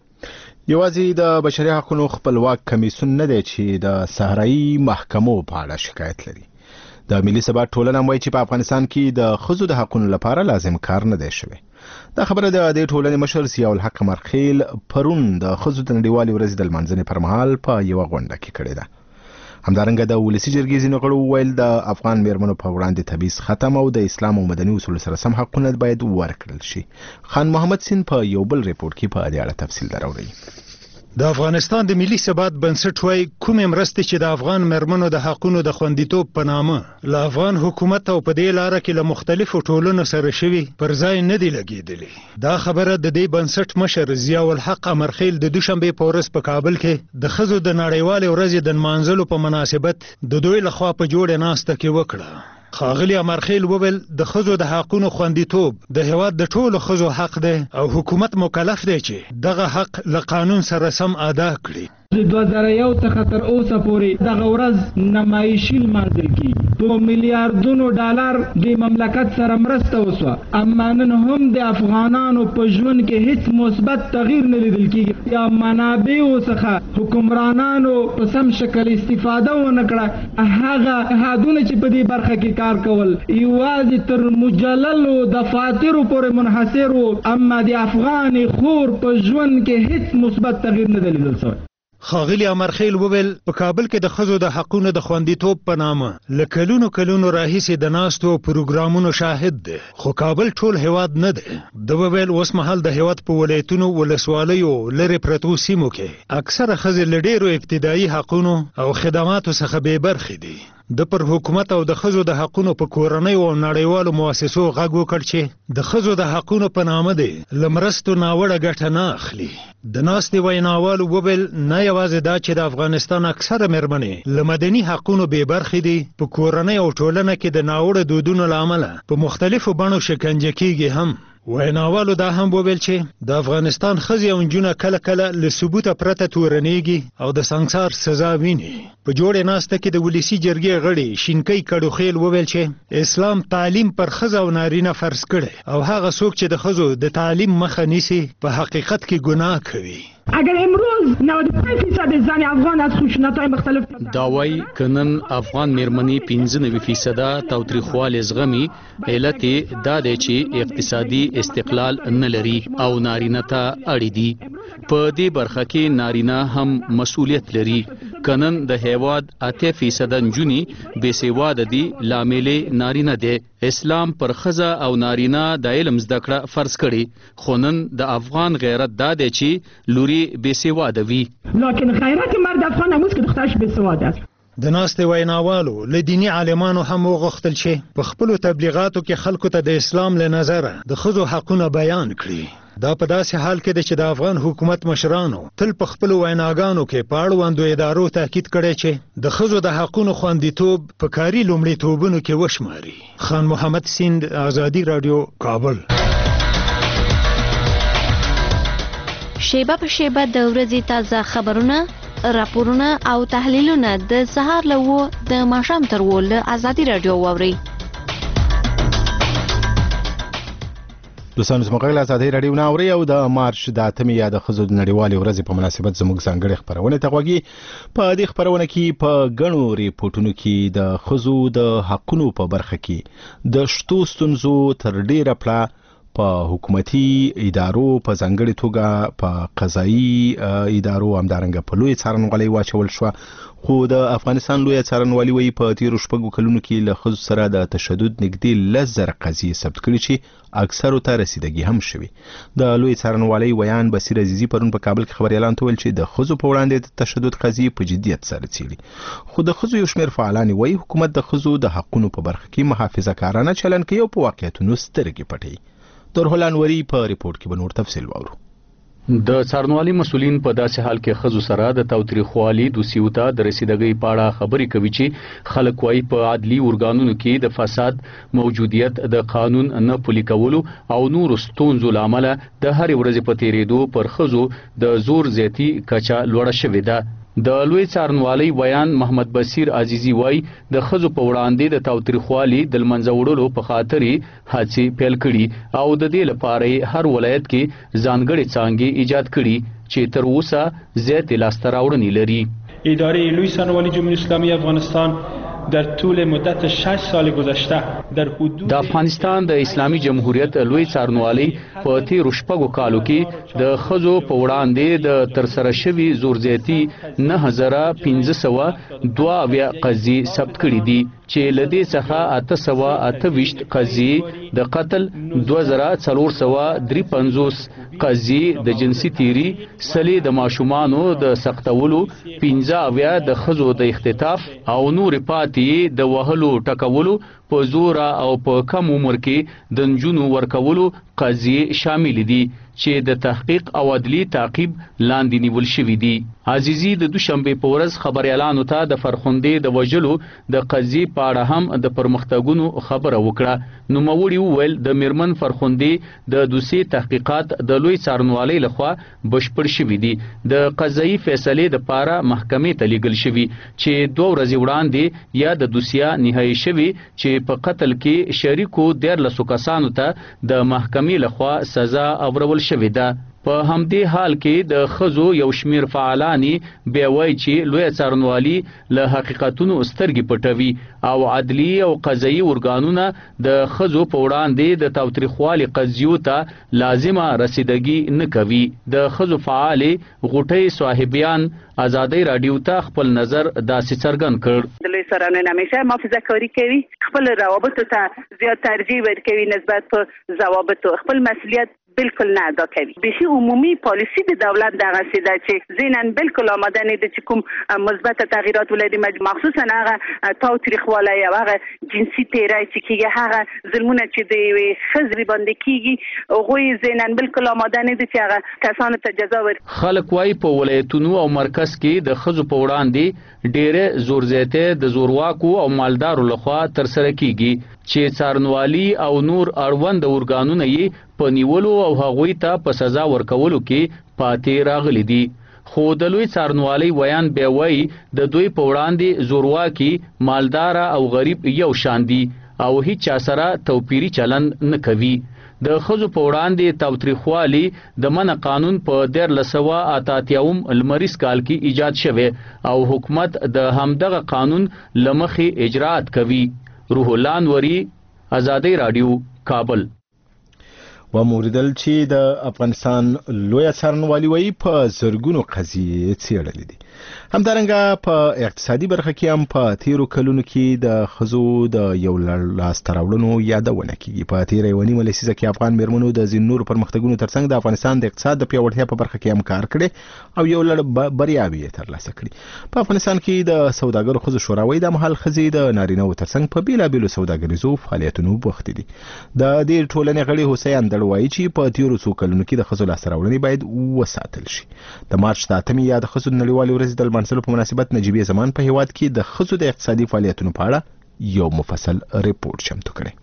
یوازې د بشري حقوقو خپلواک کمیسیون نه دی چې د صحرایي محکمو په اړه شکایت لري. د ملي ثبات ټولنه وایي چې په افغانستان کې د ښځو د حقوقو لپاره لازم کار نه دی شوی. دا خبره د دې ټولنې مشر ضیاء الحق مرخیل پرون د ښځو د نړیوالې ورځې د لمانځنې پر مهال په یوه غونډه کې کړې ده. همدارنګه د ولسي جرګې ځینو غړو وویل د افغان میرمنو په وړاندې تبعیض ختم او د اسلام او مدني اصولو سره سم حقونه باید ورکړل شي. خان محمد سین په یو بل ریپورت کې په دې اړه تفصیل دراوړي. د افغانستان د ملي ثبات بنسټ وايي کومې مرستې چې د افغان مرمنو د حقونو د خوندیتوب په نامه له افغان حکومت او په دې لاره کې له مختلفو ټولنو سره شوي پر ځای نه دی لګېدلې. دا خبره د دې بنسټ مشر ضیاء الحق امرخیل د دوشنبې په ورځ په کابل کې د ښځو د نړیوالې ورځې د نمانځلو په مناسبت د دوی لخوا په جوړه ناسته کې وکړه. ښاغلي امرخیل وویل د ښځو د حقونو خوندیتوب د هیواد د ټولو ښځو حق دی او حکومت مکلف دی چې دغه حق له قانون سره سم ادا کړي. د 2001 څخه تر اوسه پورې دغه ورځ نمایشي لمانځل کیږي. په میلیارډونو ډالر د مملکت سره مرسته وسوه، اما نن هم د افغانانو په ژوند کې هیڅ مثبت تغییر نه لیدل کیږي. یا منابعو څخه حکمرانانو په سم شکل استفاده ونه کړه. هغه هادونه چې په دې برخه کې کار کول یوازې تر مجللو دفاترو پورې منحصر وو، اما د افغان خور په ژوند کې هیڅ مثبت تغییر نه لیدل شوی. ښاغلي امرخیل وویل په کابل کې د ښځو د حقونو د خوندیتوب په نامه له کلونو راهیسې د ناستو پروګرامونو شاهد دی، خو کابل ټول هیواد نه دی. د وویل اوس مهال د هیواد په ولایتونو ولسوالیو لرې پرتو سیمو کې اکثره ښځې له ډېرو ابتدایي حقونو او خدماتو څخه بې برخې دي. د پر حکومت او د ښځو د حقونو په کورنۍ او نړیوالو مؤسسو غږ وکړ چې د ښځو د حقونو په نامه دی له مرستو ناوړه ګټه نه اخلي. د ناستې ویناوالو وویل نه یوازې دا چې د افغانستان اکثره مېرمنې له مدني حقونو بې برخې دي، په کورنۍ او ټولنه کې د ناوړه دودونو له امله په مختلفو بڼو شکنجه کیږي هم. ویناوالو دا هم وویل چې د افغانستان ښځې او نجونه کله کله له ثبوته پرته تورنېږي او د سنګسار سزا ویني. په جوړې ناسته کې د ولسي جرګې غړي شینکۍ کډوخیل وویل چې اسلام تعلیم پر ښځه او نارینه فرض کړي او هغه څوک چې د ښځو د تعلیم مخه نیسي په حقیقت کې ګناه کوي. اگر امروز 95% زن افغان از خشونت‌های مختلف داوای کنن افغان میرمنې 95% تاوتریخوالي زغمي علت دا دی چې اقتصادي استقلال نه لري او نارینه ته اړ دي. په دې برخه کې نارینه هم مسؤلیت لري. کنن د هیواد 8% نجونی بې سواده دي لامل نارینه دی. اسلام پر ښځه او نارینه د علم زده کړه فرض کړي خو نن د افغان غیرت دا دی چې لوري بې سواده وي. لکن غیرت مرد افغان نموز که دخترش بې سواده است. د ناستې ویناوالو له دیني عالمانو هم وغوښتل چې په خپلو تبلیغاتو کې خلکو ته د اسلام له نظره د ښځو حقونه بیان کړي. دا په داسې حال کې دی چې د افغان حکومت مشرانو تل په خپلو ویناګانو کې په اړوندو ادارو تاکید کړی چې د ښځو د حقونو خوندیتوب په کاري لومړیتوبونو کې وشماري. خان محمد سیند، آزادي راډیو، کابل. شیبه په شیبه د ورځې تازه خبرونه، راپورونه او تحلیلونه د سهار له 9 د ماښام تر 10 له آزادي راډیو واورئ. دوستانو زموږ له آزادي راډیو نه اوري او د مارچ د 8 یا د ښځو د نړیوالې ورځې په مناسبت زموږ ځانګړې خبرونه ته غوږی. په دې خبرونه کې په غنو ریپورتونو کې د ښځو د حقونو په برخه کې د شتو ستونزو تر ډیره پلا په حکومتي ادارو په ځانګړې توګه په قضایي ادارو همدارنګه په لوی څارنوالۍ واچول شو. خو د افغانستان لوی څارنوالۍ وایي په تیرو شپږو کلونو کې له ښځو سره د تشدد نږدې 10,000 قضیې ثبت کړي چې اکثرو ته رسیدګي هم شوي. د لوی څارنوالۍ ویان بصیر عزیزي پرون په کابل کې خبريالان ته ویل چې د ښځو په وړاندې د تشدد قضیې په جدیت سره څیړي. خو د ښځو یو شمېر فعالان وایي حکومت د ښځو د حقونو په برخه کې محافظه کارانه چلن کوي او په واقعیتونو سترګې پټوي. درحل انوري په ریپورت کې به نور تفصیل واورو. د څارنوالي مسولین په داسې حال کې ښځو سره د تاوتریخوالي دوسیو ته د رسیدګۍ په اړه خبرې کوي چې خلک وايي په عدلي ارګانونو کې د فساد موجودیت، د قانون نه پلي کولو او نور ستونزو لامل د هر ورځې په تیریدو پر ښځو د زور زیاتی کچه لوړه شوې ده. د لوی څارنوالۍ ویان محمد بصیر عزیزي وای د ښځو په وړاندې د تاوتریخوالي د منځه وړلو په خاطر هڅې پیل کړي او د دې لپاره هر ولایت کې ځانګړې څانګې ایجاد کړي چې تر اوسه زیات لاسته راوړنې لري. اداره لوی څارنوالۍ جمهوری اسلامی افغانستان در طول مدت 6 سال گذشته در حدود د افغانستان د اسلامي جمهوریت لوی څارنوالۍ په تیرو شپږو کالو کې د ښځو په وړاندې د ترسره شوي زور زیاتي 9522 قضیې ثبت کړي دي چې له دې څخه 828 قضیې د قتل، 2453 قضیې د جنسي تیری، سلې د ماشومانو د سختولو، 15 د ښځو د اختطاف او نور پاتې د وهلو ټکولو، په زور او په کم عمر کې د نجونو ورکولو قضیې شامل دي چې د تحقیق او عدلي تعقیب لاندې نیول شوي دي. عزیزي د دوشنبه په ورځ خبريالانو ته د فرخندې د وجلو د قضیې په اړه هم د پرمختګونو خبره وکړه. نوموړي وویل د میرمن فرخندې د دوسیې تحقیقات د لوی څارنوالۍ لخوا بشپړ شوي دي. د قضایي فیصلې د پاره محکمې ته لیږل شوي چې 2 ورځې وړاندې یا د دوسیه نهایي شوي چې په قتل کې شریکو 13 کسانو ته د محکمې لخوا سزا اورول شوې ده. په همدې حال کې د ښځو یو شمیر فعالانی بیا وایي چې لوی څارنوالي له حقیقتونو سترګې پټوي او عدلي او قضایي ارګانونه د ښځو په وړاندې د تاوتریخوالي قضیو ته لازمه رسیدګي نه کوي. د ښځو فعال غوټۍ صاحبیان آزادي رادیو ته خپل نظر داسې څرګند کړ. د لوی څارنوالۍ همیشه محافظه کاری کوي، خپل روابطو ته زیات ترجیح ورکوي نسبت په ضوابطو، خپل مسئولیت بالکل نه ادا کوي. بشي عمومي پالیسی د دولت دغه سیده چې ذهنن بالکل آماده نه دي چې کوم مثبت تغییرات ولري، مخصوصا هغه تاوتریخوالی او هغه جنسي تیری چې کیږي، هغه ظلمونه چې د ښځې باندې کیږي، هغوی ذهنن بالکل آماده نه دي چې هغه کسانو ته جزا ورکړي. خلک وايي په ولایتونو او مرکز کې د ښځو په وړاندې ډېره زور زیاته د زورواکو او مالدارو لخوا ترسره کیږي. چې څارنوالي او نور اړوند اورګانونه یې په نیولو او هغوی ته په سزا ورکولو کې پاتې راغلي دي. خو د لوی څارنوالۍ ویان بیا وایي د دوی په وړاندې زورواکي، مالدار او غریب یو شان دي او هیڅ چا سره توپیري چلند نه کوي. د ښځو په وړاندې تاوتریخوالي د منع قانون په 1388 لمریز کال کې ایجاد شوی او حکومت د همدغه قانون له مخې اجرات کوي. روح الله انوري، آزادۍ راډیو، کابل. و موریدل چې د افغانستان لوی څارنوالي وایي په زرګونو قضیې څېړلې دي. همدارنګه په اقتصادي برخه کې هم په تیرو کلونو کې د ښځو د یو لاسته راوړنو یادونه کیږي. په تیره یوه نیمه لسیزه کې افغان میرمنو د ځینو نورو پرمختګونو ترڅنګ د افغانستان د اقتصاد د پیاوړتیا په برخه کې هم کار کړی او یو لړ بریاوې یې ترلاسه کړي. په افغانستان کې د سوداګرو ښځو شورا وایي د مهال ښځې د نارینه‌وو ترڅنګ په بېلابېلو سوداګریزو فعالیتونو بوختې دي. د دې ټولنې غړي حسین اندړ وایي چې په تیرو څو کلونو کې د ښځو لاسته راوړنې باید وساتل شي. د مارچ د 8 یا د ښځو نړیوالې ورځې د لمانځلو په مناسبت نجیبې زمان په هیواد کې د ښځو د اقتصادي فعالیتونو په اړه یو مفصل ریپورت چمتو کړی.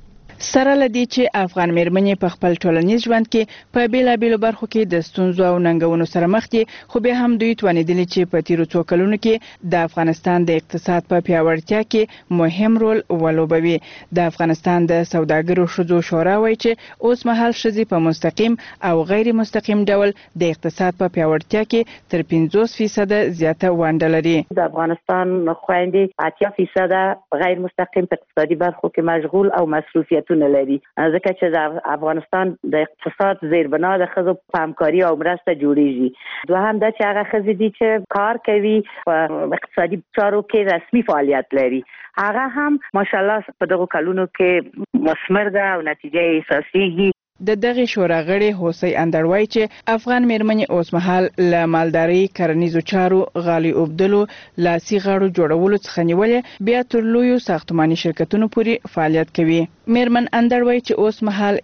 سره لدی چې افغان میرمنې په خپل ټولنیز ژوند کې په بیلابېلو برخو کې د ستونزو او ننګونو سره مخ دي، خو بیا هم دوی توانیدلي چې په تیرو څو کلونو کې د افغانستان د اقتصاد په پیاوړتیا کې مهم رول ولوبوي. د افغانستان د سوداګرو ښځو شورا وایي چې اوس مهال ښځې په مستقیم او غیر مستقیم ډول د اقتصاد په پیاوړتیا کې تر 50% زیاته ونډه لري. د افغانستان خویندې 80% غیر مستقیم په اقتصادي برخو کې مشغول او مصروفیت لري، ځکه چې د افغانستان د اقتصاد زیربنا د ښځو په همکاري او مرسته جوړیږي. دوهم دا چې هغه ښځې دي چې کار کوي په اقتصادي چارو کې رسمي فعالیت لري، هغه هم ماشاءالله په دغه کلونو کې مثمر ده او نتیجه یې احساسېږي. د دغه شورا غړي حسین اندړ وایي چې افغان میرمنې اوس مهال له مالدارۍ، کرنیزو چارو، غالۍ اوبدلو، لاسي غاړو جوړولو څخه نیولې بیا تر لویو ساختماني شرکتونو پورې فعالیت کوي. میرمن اندړ وایي چې اوس مهال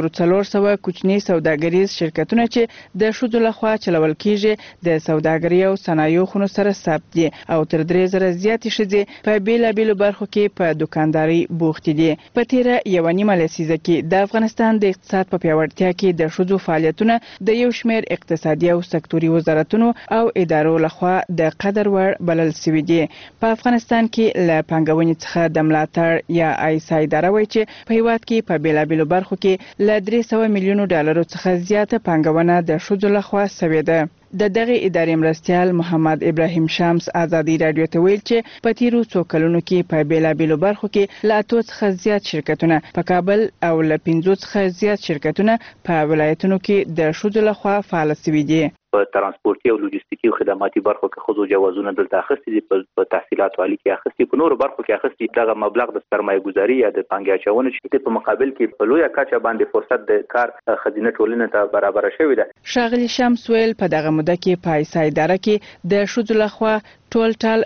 1400 کوچني سوداګریز شرکتونه چې د ښځو لخوا چلول کیږي د سوداګرۍ او صنایعو خونو سره ثبت دي او تر 3000 زیاتې ښځې په بیلابېلو برخو کې په دکاندارۍ بوختې دي. په تیره یوه نیمه لسیزه کې د افغانستان د اقتصاد په پیاوړتیا کې د ښځو فعالیتونه د یو شمېر اقتصادي او سکتوري وزارتونو او ادارو لخوا د قدر وړ بلل شوي دي. په افغانستان کې له پانګونې څخه د ملاتړ یا ایسا اداره وایي چې په هیواد کې په بیلابېلو برخو کې له 300 میلیونو ډالرو څخه زیاته پانګونه د ښځو لخوا شوې ده. د دغه ادارې مرستیال محمد ابراهیم شمس آزادۍ راډیو ته ویل چې په تیرو څو کلونو کې په بیلابېلو برخو کې له 8 څخه زیات شرکتونه په کابل او له 5 څخه زیات شرکتونه په ولایتونو کې د ښځو لخوا فعال شوي دي. په ترانسپورتي او لوجستیکي او خدماتي برخو کې ښځو جوازونه دلته اخیستي دي، په تحصیلاتو عالی کې اخیستي، په نورو برخو کې اخیستي. دغه مبلغ د سرمایه گذاري یا د پانګې اچونې چې په مقابل کې په لویه کچه باندې فرصت د کار خزینه ټولنې ته برابر شوې ده. ښاغلي شمس ویل په دغه موده کې په ایسا اداره کې د ښځو لخوا ټول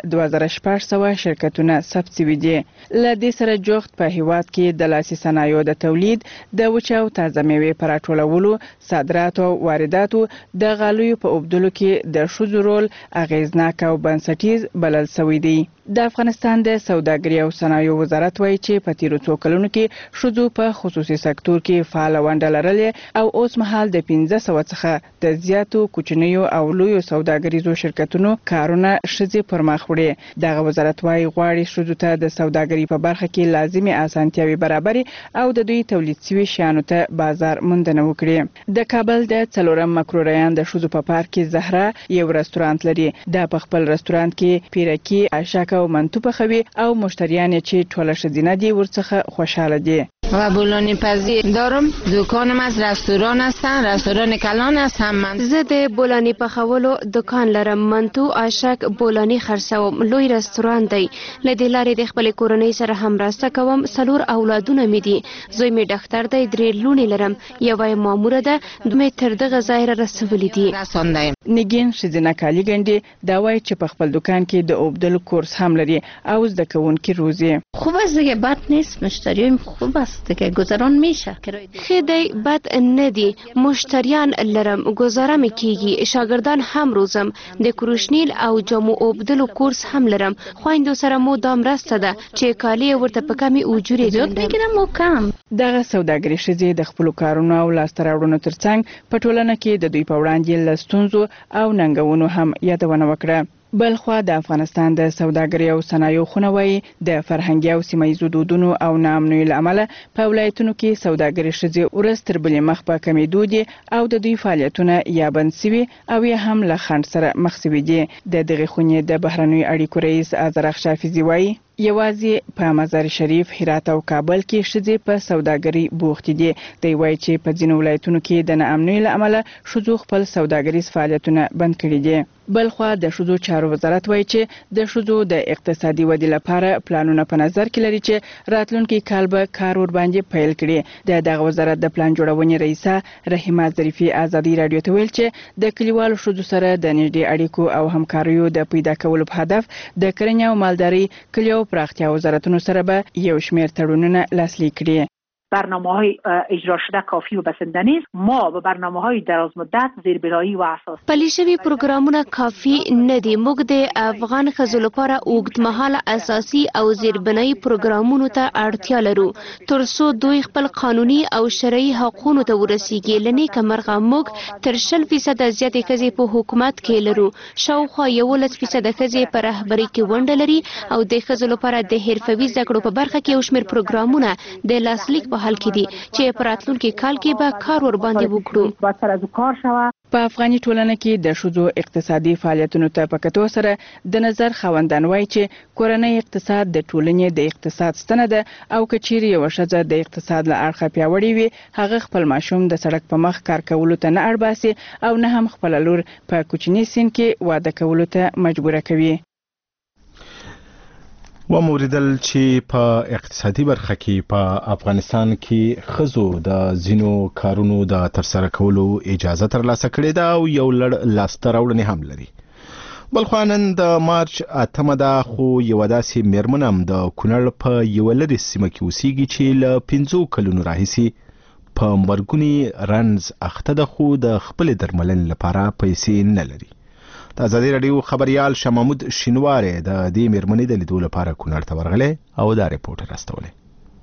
2400 شرکتونه ثبت شوي دي. له دې سره جوخت په هیواد کې د لاسي صنایعو د تولید، د وچه او تازه میوې په راټولولو، صادراتو او وارداتو، د غالیو په اوبدلو کې د ښځو رول اغیزناک او بنسټیز بلل شوی دی. د افغانستان د سوداګرۍ او صنایعو وزارت وایي چې په تیرو څو کلونو کې ښځو په خصوصي سکتور کې فعال ونډه لرلې او اوس مهال د 1500 څخه د زیاتو کوچنیو او لویو سوداګریزو شرکتونو کارونه ښځې پر مخ وړي. دغه وزارت وایي غواړي ښځو ته د سوداګرۍ په برخه کې لازمي اسانتیاوي برابرې او د دوی تولید شوي شیانو ته بازار موندنه وکړي. د کابل د 4 مکروریان د ښځو په پارک کې زهرا یو رستورانت لري. د په خپل رستورانت کې پیرکی، عشاک او منتو پخوي او مشتریان چې ټوله ښځینه دي ورڅخه خوشاله دي. و بولانی پزی دارم، دکانم از رستوران هستن، رستوران کلان هستم. من زه د بولانی پخولو دکان لرم، منتو، عشاک، بولانی خرڅوم. لوی رستوران دی. له دې لارې د خپل کورنۍ سره هم مرسته کوم. 4 اولادونه مې دي. زوی مې ډاکټر دی، 3 لوڼې لرم. یوه ماموره ده، دوی تر دغه ځای را رسولي دي. نگین ښځینه کالي ګنډي دا وایي چې په خپل دکان کې د اوبدلو کورس هم لري او زده کوونکي روزي. خوب است دیگه، بد نیست، مشتریایم خوب است. است که گذران میشه. خدای بد ندی، مشتریان لرم، گزاره میکیږي، شاګردان هم روزم، د کروشنیل او جامو اوبدلو کورس هم لرم. خویندو سره مو دا مرسته ده چې کالی ورته په کمې اجورې زیات میگیرم او کم. دغه سوداګري ښځې د خپلو کارونو او لاسته راوړنو ترڅنګ په ټولنه کې د دوی په وړاندې له ستونزو او ننګونو هم یادونه وکړه. بلخوا د افغانستان د سوداګرۍ او صنایعو خونه وایي د فرهنګي او سیمه ییزو دودونو او ناامنیو له امله په ولایتونو کې سوداګري ښځې ورځ تر بلې مخ په کمېدو دي او د دوی فعالیتونه یا بند سوي او یا هم له خنډ سره مخ سوي دي. د دغې خونې د بهرنیو اړیکو رئیس ازرق شافیزي وایي یوازې په مزار شریف، هرات او کابل کې ښځې په سوداګرۍ بوختې دي. دوی وایي چې په ځینو ولایتونو کې د ناامنیو له امله ښځو خپل سوداګریز فعالیتونه بند کړي دي. بلخوا د ښځو چارو وزارت وایي چې د ښځو د اقتصادي ودې لپاره پلانونه په نظر کې لري چې راتلونکي کال به کار ورباندې پیل کړي. د دغه وزارت د پلان جوړونې رئیسه رحیمه ظریفي ازادي راډیو ته ویل چې د کلیوالو ښځو سره د نږدې اړیکو او همکاریو د پیدا کولو په هدف د کرنې او مالدارۍ، کلیو پراختیا وزارتونو سره به یو شمېر تړونونه لاسلیک کړي. برنامه‌های اجرا شده کافی و بسنده نیست. ما به برنامه‌های دراز مدت زیربنایی و اساس پلي شوي پروګرامونه کافي نه دي. موږ د افغان ښځو لپاره اوږدمهاله اساسي او زیربنایی پروګرامونو ته اړتیا لرو ترڅو دوی خپل قانوني او شرعي حقوقو ته ورسیږي. لنیکه مرغه موږ تر 20% زیاتې ښځې په حکومت کې لرو. شاوخوا 11% ښځې په رهبرۍ کې ونډه لري او د ښځو لپاره د حرفوي زده کړو په برخه کې یو شمېر پروګرامونه د لاسلیک په حال کې دي چې په راتلونکي کال کې به کار ور باندې وکړو. په افغاني ټولنه کې د ښځو اقتصادي فعالیتونو ته په کتو سره د نظر خاوندان وایي چې کورنۍ اقتصاد د ټولنې د اقتصاد ستنه ده او که چیرې یوه ښځه د اقتصاد له اړخه پیاوړې وي هغه خپل ماشوم د سړک په مخ کار کولو ته نه اړباسي او نه هم خپله لور په کوچني سن کې واده کولو ته مجبوره کوي. و موریدل چې په اقتصادي برخه کې په افغانستان کې ښځو د ځینو کارونو د ترسره کولو اجازه ترلاسه کړې ده او یو لړ لاسته راوړنې هم لري. بلخوا نن د مارچ 8 ده خو یوه داسې میرمن هم د کونړ په یوه لرې سیمه کې اوسیږي چې له 5 کلونو راهیسې په مرګوني رنځ اخته ده خو د خپلې درملنې لپاره پیسې نه لري. د ازادي راډیو خبريال شاه محمود شینواری د دې میرمنې د لیدو لپاره کونړ ته ورغلی او دا ریپورټ راستولی.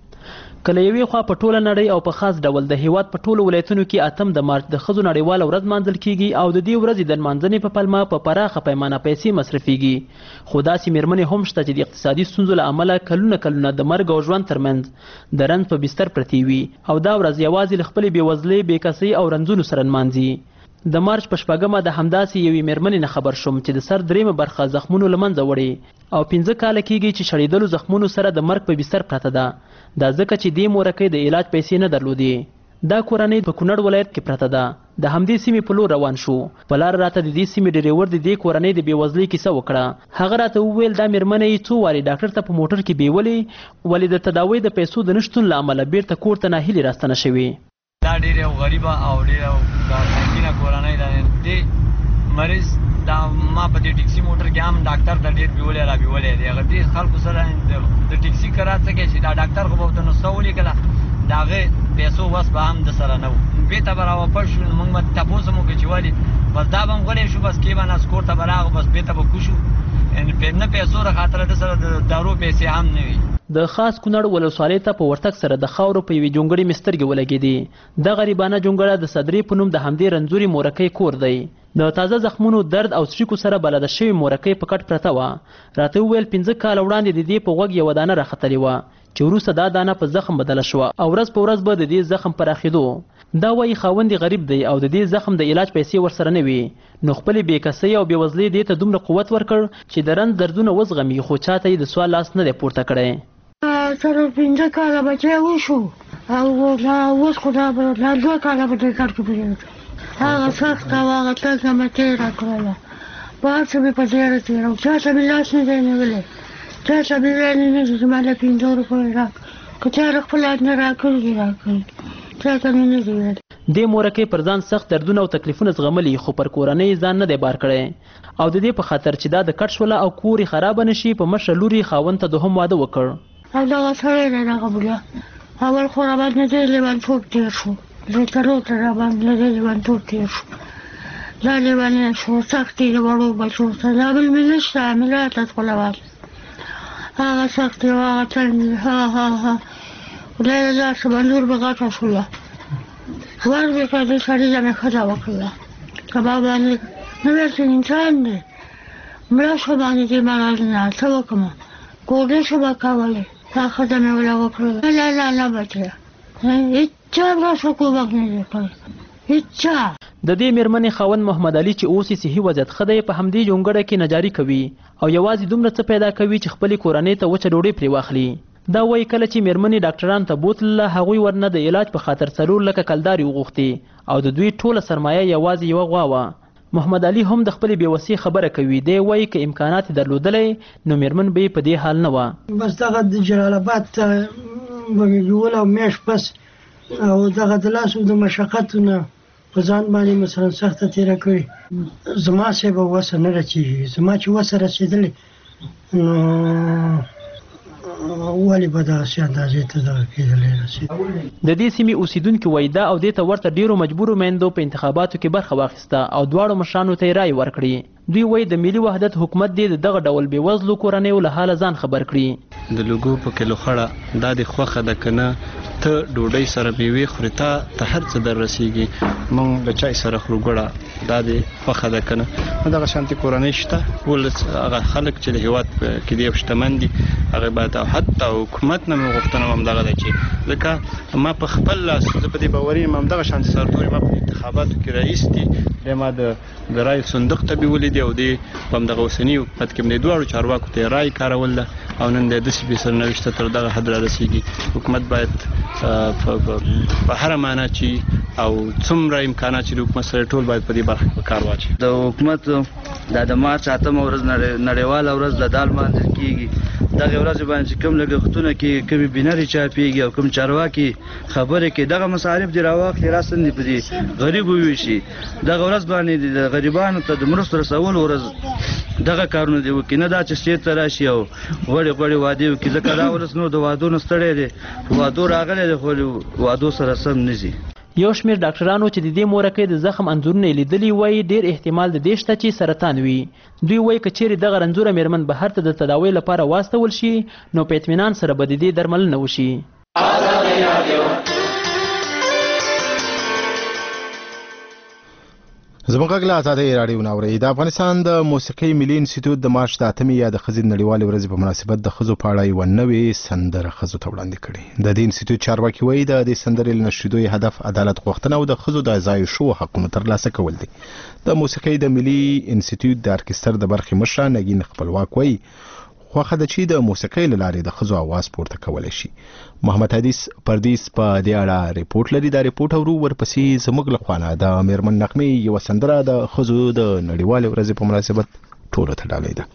کله یوې خوا په ټوله نړۍ او په خاص ډول د هیواد په ټولو ولایتونو کې 8 د مارچ د ښځو نړیواله ورځ لمانځل کیږي او د دې ورځې د لمانځنې په پلمه په پراخه پیمانه پیسې مصرفیږي. خو داسې میرمنې هم شته چې د اقتصادي ستونزو له امله کلونه د مرګ او ژوند ترمنځ د رنځ په بستر پرتې وي او دا ورځ یوازې له خپلې بېوزلۍ، بېکسۍ او رنځونو سره نمانځي. د مارچ په 8 د همداسې یوې میرمنې نه خبر شوم چې د سر 3 برخه زخمونو له منځه وړي او 15 کاله کېږي چې شړېدلو زخمونو سره د مرګ په بستر پرته ده. دا ځکه چې دې مورکۍ د علاج پیسې نه درلودې. دا کورنۍ په کونړ ولایت کې پرته ده. د همدې سیمې په لور روان شو. په لار راته د دې سیمې ډریور د دې کورنۍ د بېوزلۍ کیسه وکړه. هغه راته وویل دا میرمنې څو وارې ډاکټر ته په موټر کې بیولې ولې د تداوۍ د پیسو د نشتون له امله بیرته کور ته ناهیلې راستنه شوې. دا ډېره غریبه او ډېره سنګینه کورنۍ ده. دې مریض دا ما په دې ټیکسي موټر کې هم ډاکټر ته ډېر بیولې را بیولې دی. هغه دې خلکو سره د ټیکسي کرایه څه کوي چې دا ډاکټر خو به ورته نسخه ولیکله د هغې پیسو وس به هم د سره نه و. بېرته به راواپس شو. موږ به تپوس هم وکړو چې ولې بس دا به هم غلی شو بس کې به نس کور ته به راغو بس بېرته به کوشو نه پیسو د خاطره د سره د دارو پیسې هم نه وي. د خاص کونړ ولسوالۍ ته په ورتګ سره د خاورو په یوې جونګړې مې سترګې ولګېدې. د غریبانه جونګړه د صدرې په نوم د همدې رنځوري مورکۍ کور دی. د تازه زخمونو درد او څړیکو سره بلده شوې مورکۍ په کټ پرته وه. راته وویل 15 کاله وړاندې د دې په غوږ یوه دانه راختلې وه چې وروسته دا دانه په زخم بدله شوه او ورځ په ورځ به د دې زخم پراخېدو. دا وایي خاوند غریب دی او د دې زخم د علاج پیسې ورسره نه وي نو خپلې بېکسۍ او بېوزلۍ دې ته دومره قوت ورکړ چې د رنځ دردونه وزغمي خو چاته یې د سوال لاس نه دی پورته کړی. سر 15 کاله بچی وشو او اوس خو دا 2 کاله به دې کار کې پرېږدو. هغه سخت او هغه تګه مې تېره کړله. په هر څه مې په زیره تېره چا ته مې لاس نه دی نیولی چا ته مې ویلې نه چې زما له 15 روپیو راکړه که چا خپل یاد نه راکړي دي راکړي چا ته مې نه دي ویلي. دې مورکۍ پر ځان سخت دردونه او تکلیفونه زغملي خو پر کورنۍ ځان نه دی بار کړی او د دې په خاطر چې دا د کټ شوله او کور یې خرابه نه شي په مشره لور یې خاوند ته دوهم واده وکړ. او دغه سړی دی دغه بوډا اول خو را باندې د لیوانتوب تېر شو زه تر اوسه را باندې د لیوانتوب تېر شو دا لیونی شو سختي د وړو بچو سره دا بل مې نشته مې راته خپلوان هغه سختي او هغه تنګي ها خدای دا سبندور به غاټه شوله ور به کړي سړي ځمه ښځه وکړله کباب باندې نو ورته انسان دی مړه شو باندې دې مرض نه څه وکړم کوډې شو به کولی دا ښځه مې وله وکړله نه بچیه هېچا راسره کومک نه دی کړی هېچا د دې میرمنې خاوند محمد علي چې اوس یې صحي وضعیت ښه دی په همدې جونګړه کې نجاري کوي او یوازې دومره څه پیدا کوي چې خپلې کورنۍ ته وچه ډوډۍ پرې واخلي دا وایي کله چې میرمنې ډاکټرانو ته بوتلله هغوی ورنه د علاج په خاطر 4 لکه کلدارې وغوښتې او د دوی ټوله سرمایه یوازې یوه غوا وه محمد علي هم د خپلې بېوسۍ خبره کوي دی وایي که امکانات یې درلودلی نو میرمن به یې په دې حال نه وه بس دغه د جلال آباد ته به مې بیول او میاشت پس او دغه د لاسو د مشقتو نه په ځان باندې مثلا سخته تېره کړې زما صاحب وسه نه رسېږي زما چې وسه رسېدلې نو ولې به دغسې اندازې ته دغه کېدلی رسېد د دې سیمې اوسیدونکي وایي دا او دې ته ورته ډېرو مجبورو میندو په انتخاباتو کې برخه واخیسته او دواړو مشرانو ته یې رایې ورکړي دوی وایي د ملي وحدت حکومت دې د دغه ډول بېوزلو کورنیو له حاله ځان خبر کړي د لوګو په کیلو خړه دا د خوښه ده که نه ته ډوډۍ سره میوې خورې تا ته هر څه در رسېږي موږ د چای سره خورو ګوړه دا د خوښه ده که نه نو دغه شانتې کورنۍ شته ولس هغه خلک چې د هېواد کې دي شتمن دي هغې باید او حتی حکومت نه مې غوښتنه همدغه ده چې ځکه ما په خپل لاس زه په دې باوري یم همدغه شانتې سرتوري ما په انتخاباتو کې رئیس دي دی ما د رایې صندوق ته بیولې دي او دې په همدغه اوسني حکومت کې د دواړو چارواکو ته یې رایې کارول ده او نن د داسې بې سرنوشته تر دغه حد را رسېږي حکومت باید په هره معنا چې او څومره امکانات چې د حکومت سره ټول باید په دې برخه کې کار واچوي د حکومت دا د مارچ 8مه ورځ نړیواله ورځ د دال لمانځل کېږي دغه ورځ باندې چې کوم لګښتونه کې کومې بینرې چاپېږي او کوم چارواکي خبرې کې دغه مصارف دې راواخلي راسندې په دې غریبو وویشي دغه ورځ باندې د غریبانو ته د مرستو رسولو ورځ دغه کارونه دې وکړي نه دا چې سټېج ته راشي او غوړې وادې وکړي ځکه دا ولس نو د وادو نه ستړی دی وادو راغلی دی خو وادو سره سم نه ځي یو شمېر ډاکټرانو چې د دې مورکۍ د زخم انځورونه یې لیدلي وایي ډېر احتمال د دې شته چې سرطان وي دوی وایي که چیرې دغه رنځوره میرمن بهر ته د تداوۍ لپاره واستول شي نو په اطمینان سره به د دې درملنه وشي زموږ غږ له ازادۍ راډیو نه اورئ د افغانستان د موسیقۍ ملي انسټیټیوټ د مارچ د 8مې یا د ښځې نړیوالې ورځې په مناسبت د ښځو په اړه یوه نوې سندره ښځو ته وړاندې کړې د دې انسټیټیوټ چارواکي وایي د دې سندرې له نشریدو هدف عدالت غوښتنه او د ښځو د ضایع شوو حقونو ترلاسه کول دي د موسیقۍ د ملي انسټیټیوټ د ارکستر د برخې مشره نګین خپلواک وایي خوښه ده چې د موسیقۍ له لارې د ښځو اواز پورته کولی شي محمد حدیث پردیس په دې اړه ریپورټ لري دا ریپورټ اورو ورپسې زموږ له خوا د میرمن نغمې یوه سندره د ښځو د نړیوالې ورځې په مناسبت ټولو ته ډالۍ ده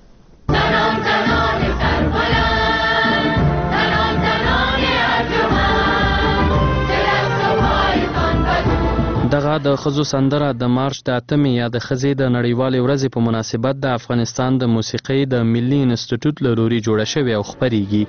دغه د ښځو سندره د مارچ د 8مې یا د ښځې د نړیوالې ورځې په مناسبت د افغانستان د موسیقۍ د ملي انسټیټیوټ له لوري جوړه شوې او خپریږي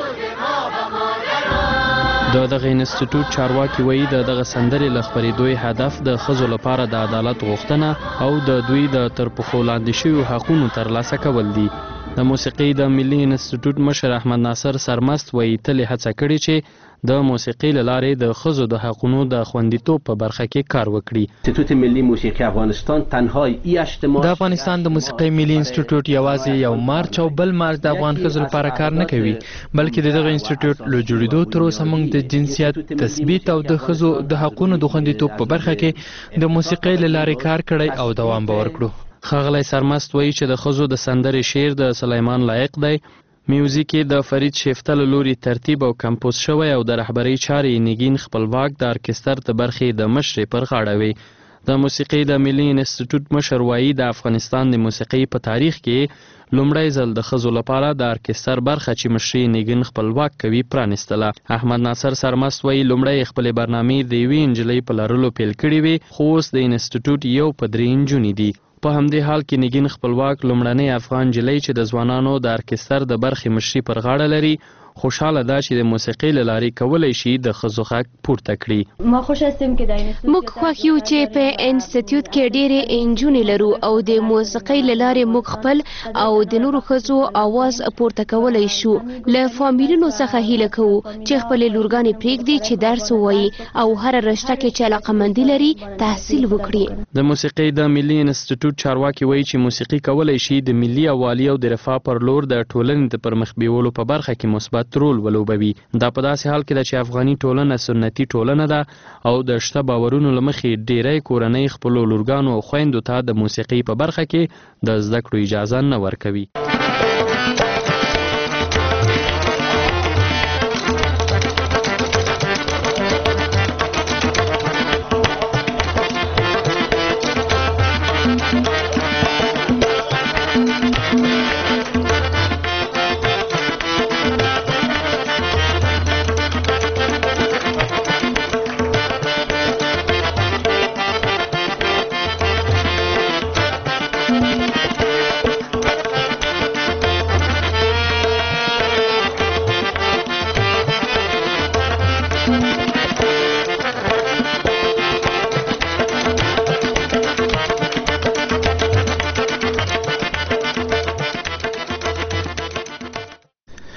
دغه انسټیټیوټ چارواکي وایي دغه سندرې له خپرېدو هدف د ښځو لپاره د عدالت غوښتنه او د دوی د تر پښو لاندې شویو حقونو ترلاسه کول دي د موسیقۍ د ملي انسټیټیوټ مشر احمد ناصر سرمست وایي تل هڅه کړې چې د موسیقۍ له لارې د ښځو د حقونو د خوندیتوب په برخه کې کار وکړي انسټیټیوټ ملي موسیقي افغانستان تنها د افغانستان د موسیقۍ ملي انسټیټیوټ یوازې یو مارچ او بل مارچ د افغان ښځو لپاره کار نه کوي بلکې دغه انسټیټیوټ له جوړېدو تر اوسه موږ د جنسیت تثبیت او د ښځو د حقونو د خوندیتوب په برخه کې د موسیقۍ له لارې کار کړی او دوام به ورکړو ښاغلی سرمست وایي چې د ښځو د سندرې شعر د سلیمان لایق دی میوزیک د فرید شیفته له لوري ترتیب او کمپوز شوی او د رهبرۍ چارې نګین خپلواک د ارکستر د برخې د مشرې پر غاړه وي د موسیقۍ د ملي انسټیټیوټ مشر وایي د افغانستان د موسیقۍ په تاریخ کې لومړی ځل د ښځو لپاره د ارکستر برخه چې مشري نګین خپلواک کوي پرانیستله احمد ناصر سرمست وایي لومړی خپلې برنامې د یوې نجلۍ په لرلو پیل کړې وې خو اوس د انسټیټیوټ یو په 3 نجونې دي په همدې حال کې نګین خپلواک لومړنۍ افغان نجلۍ چې د ځوانانو د ارکستر د برخې مشري پر غاړه لري خوشاله ده چې د موسیقۍ له لارې کولی شي د ښځو غږ پورته کړي. ما خوش هستم که در موږ خوښ یو چې په انسټیټیوټ کې ډېرې انجونې لرو او د موسیقۍ له لارې موږ خپل او د نورو ښځو اواز پورته کولی شو. له فامیلونو څخه هیله کوو چې خپلې لورګانې پرېږدي چې درس ووایي او هره رشته کې چې علاقمندي لري تحصیل وکړي. د موسیقۍ د ملي انسټیټیوټ چارواکي وایي چې موسیقي کولی شي د ملي یووالي او د رفاه پر لور د ټولنې د پرمخ بیولو په برخه کې مثبت رول ولوبوي. دا په داسې حال کې ده چې افغاني ټولنه سنتي ټولنه ده او د شته باورونو له مخې ډېری کورنۍ خپلو لورګانو او خویندو ته د موسیقۍ په برخه کې د زده کړو اجازه نه ورکوي.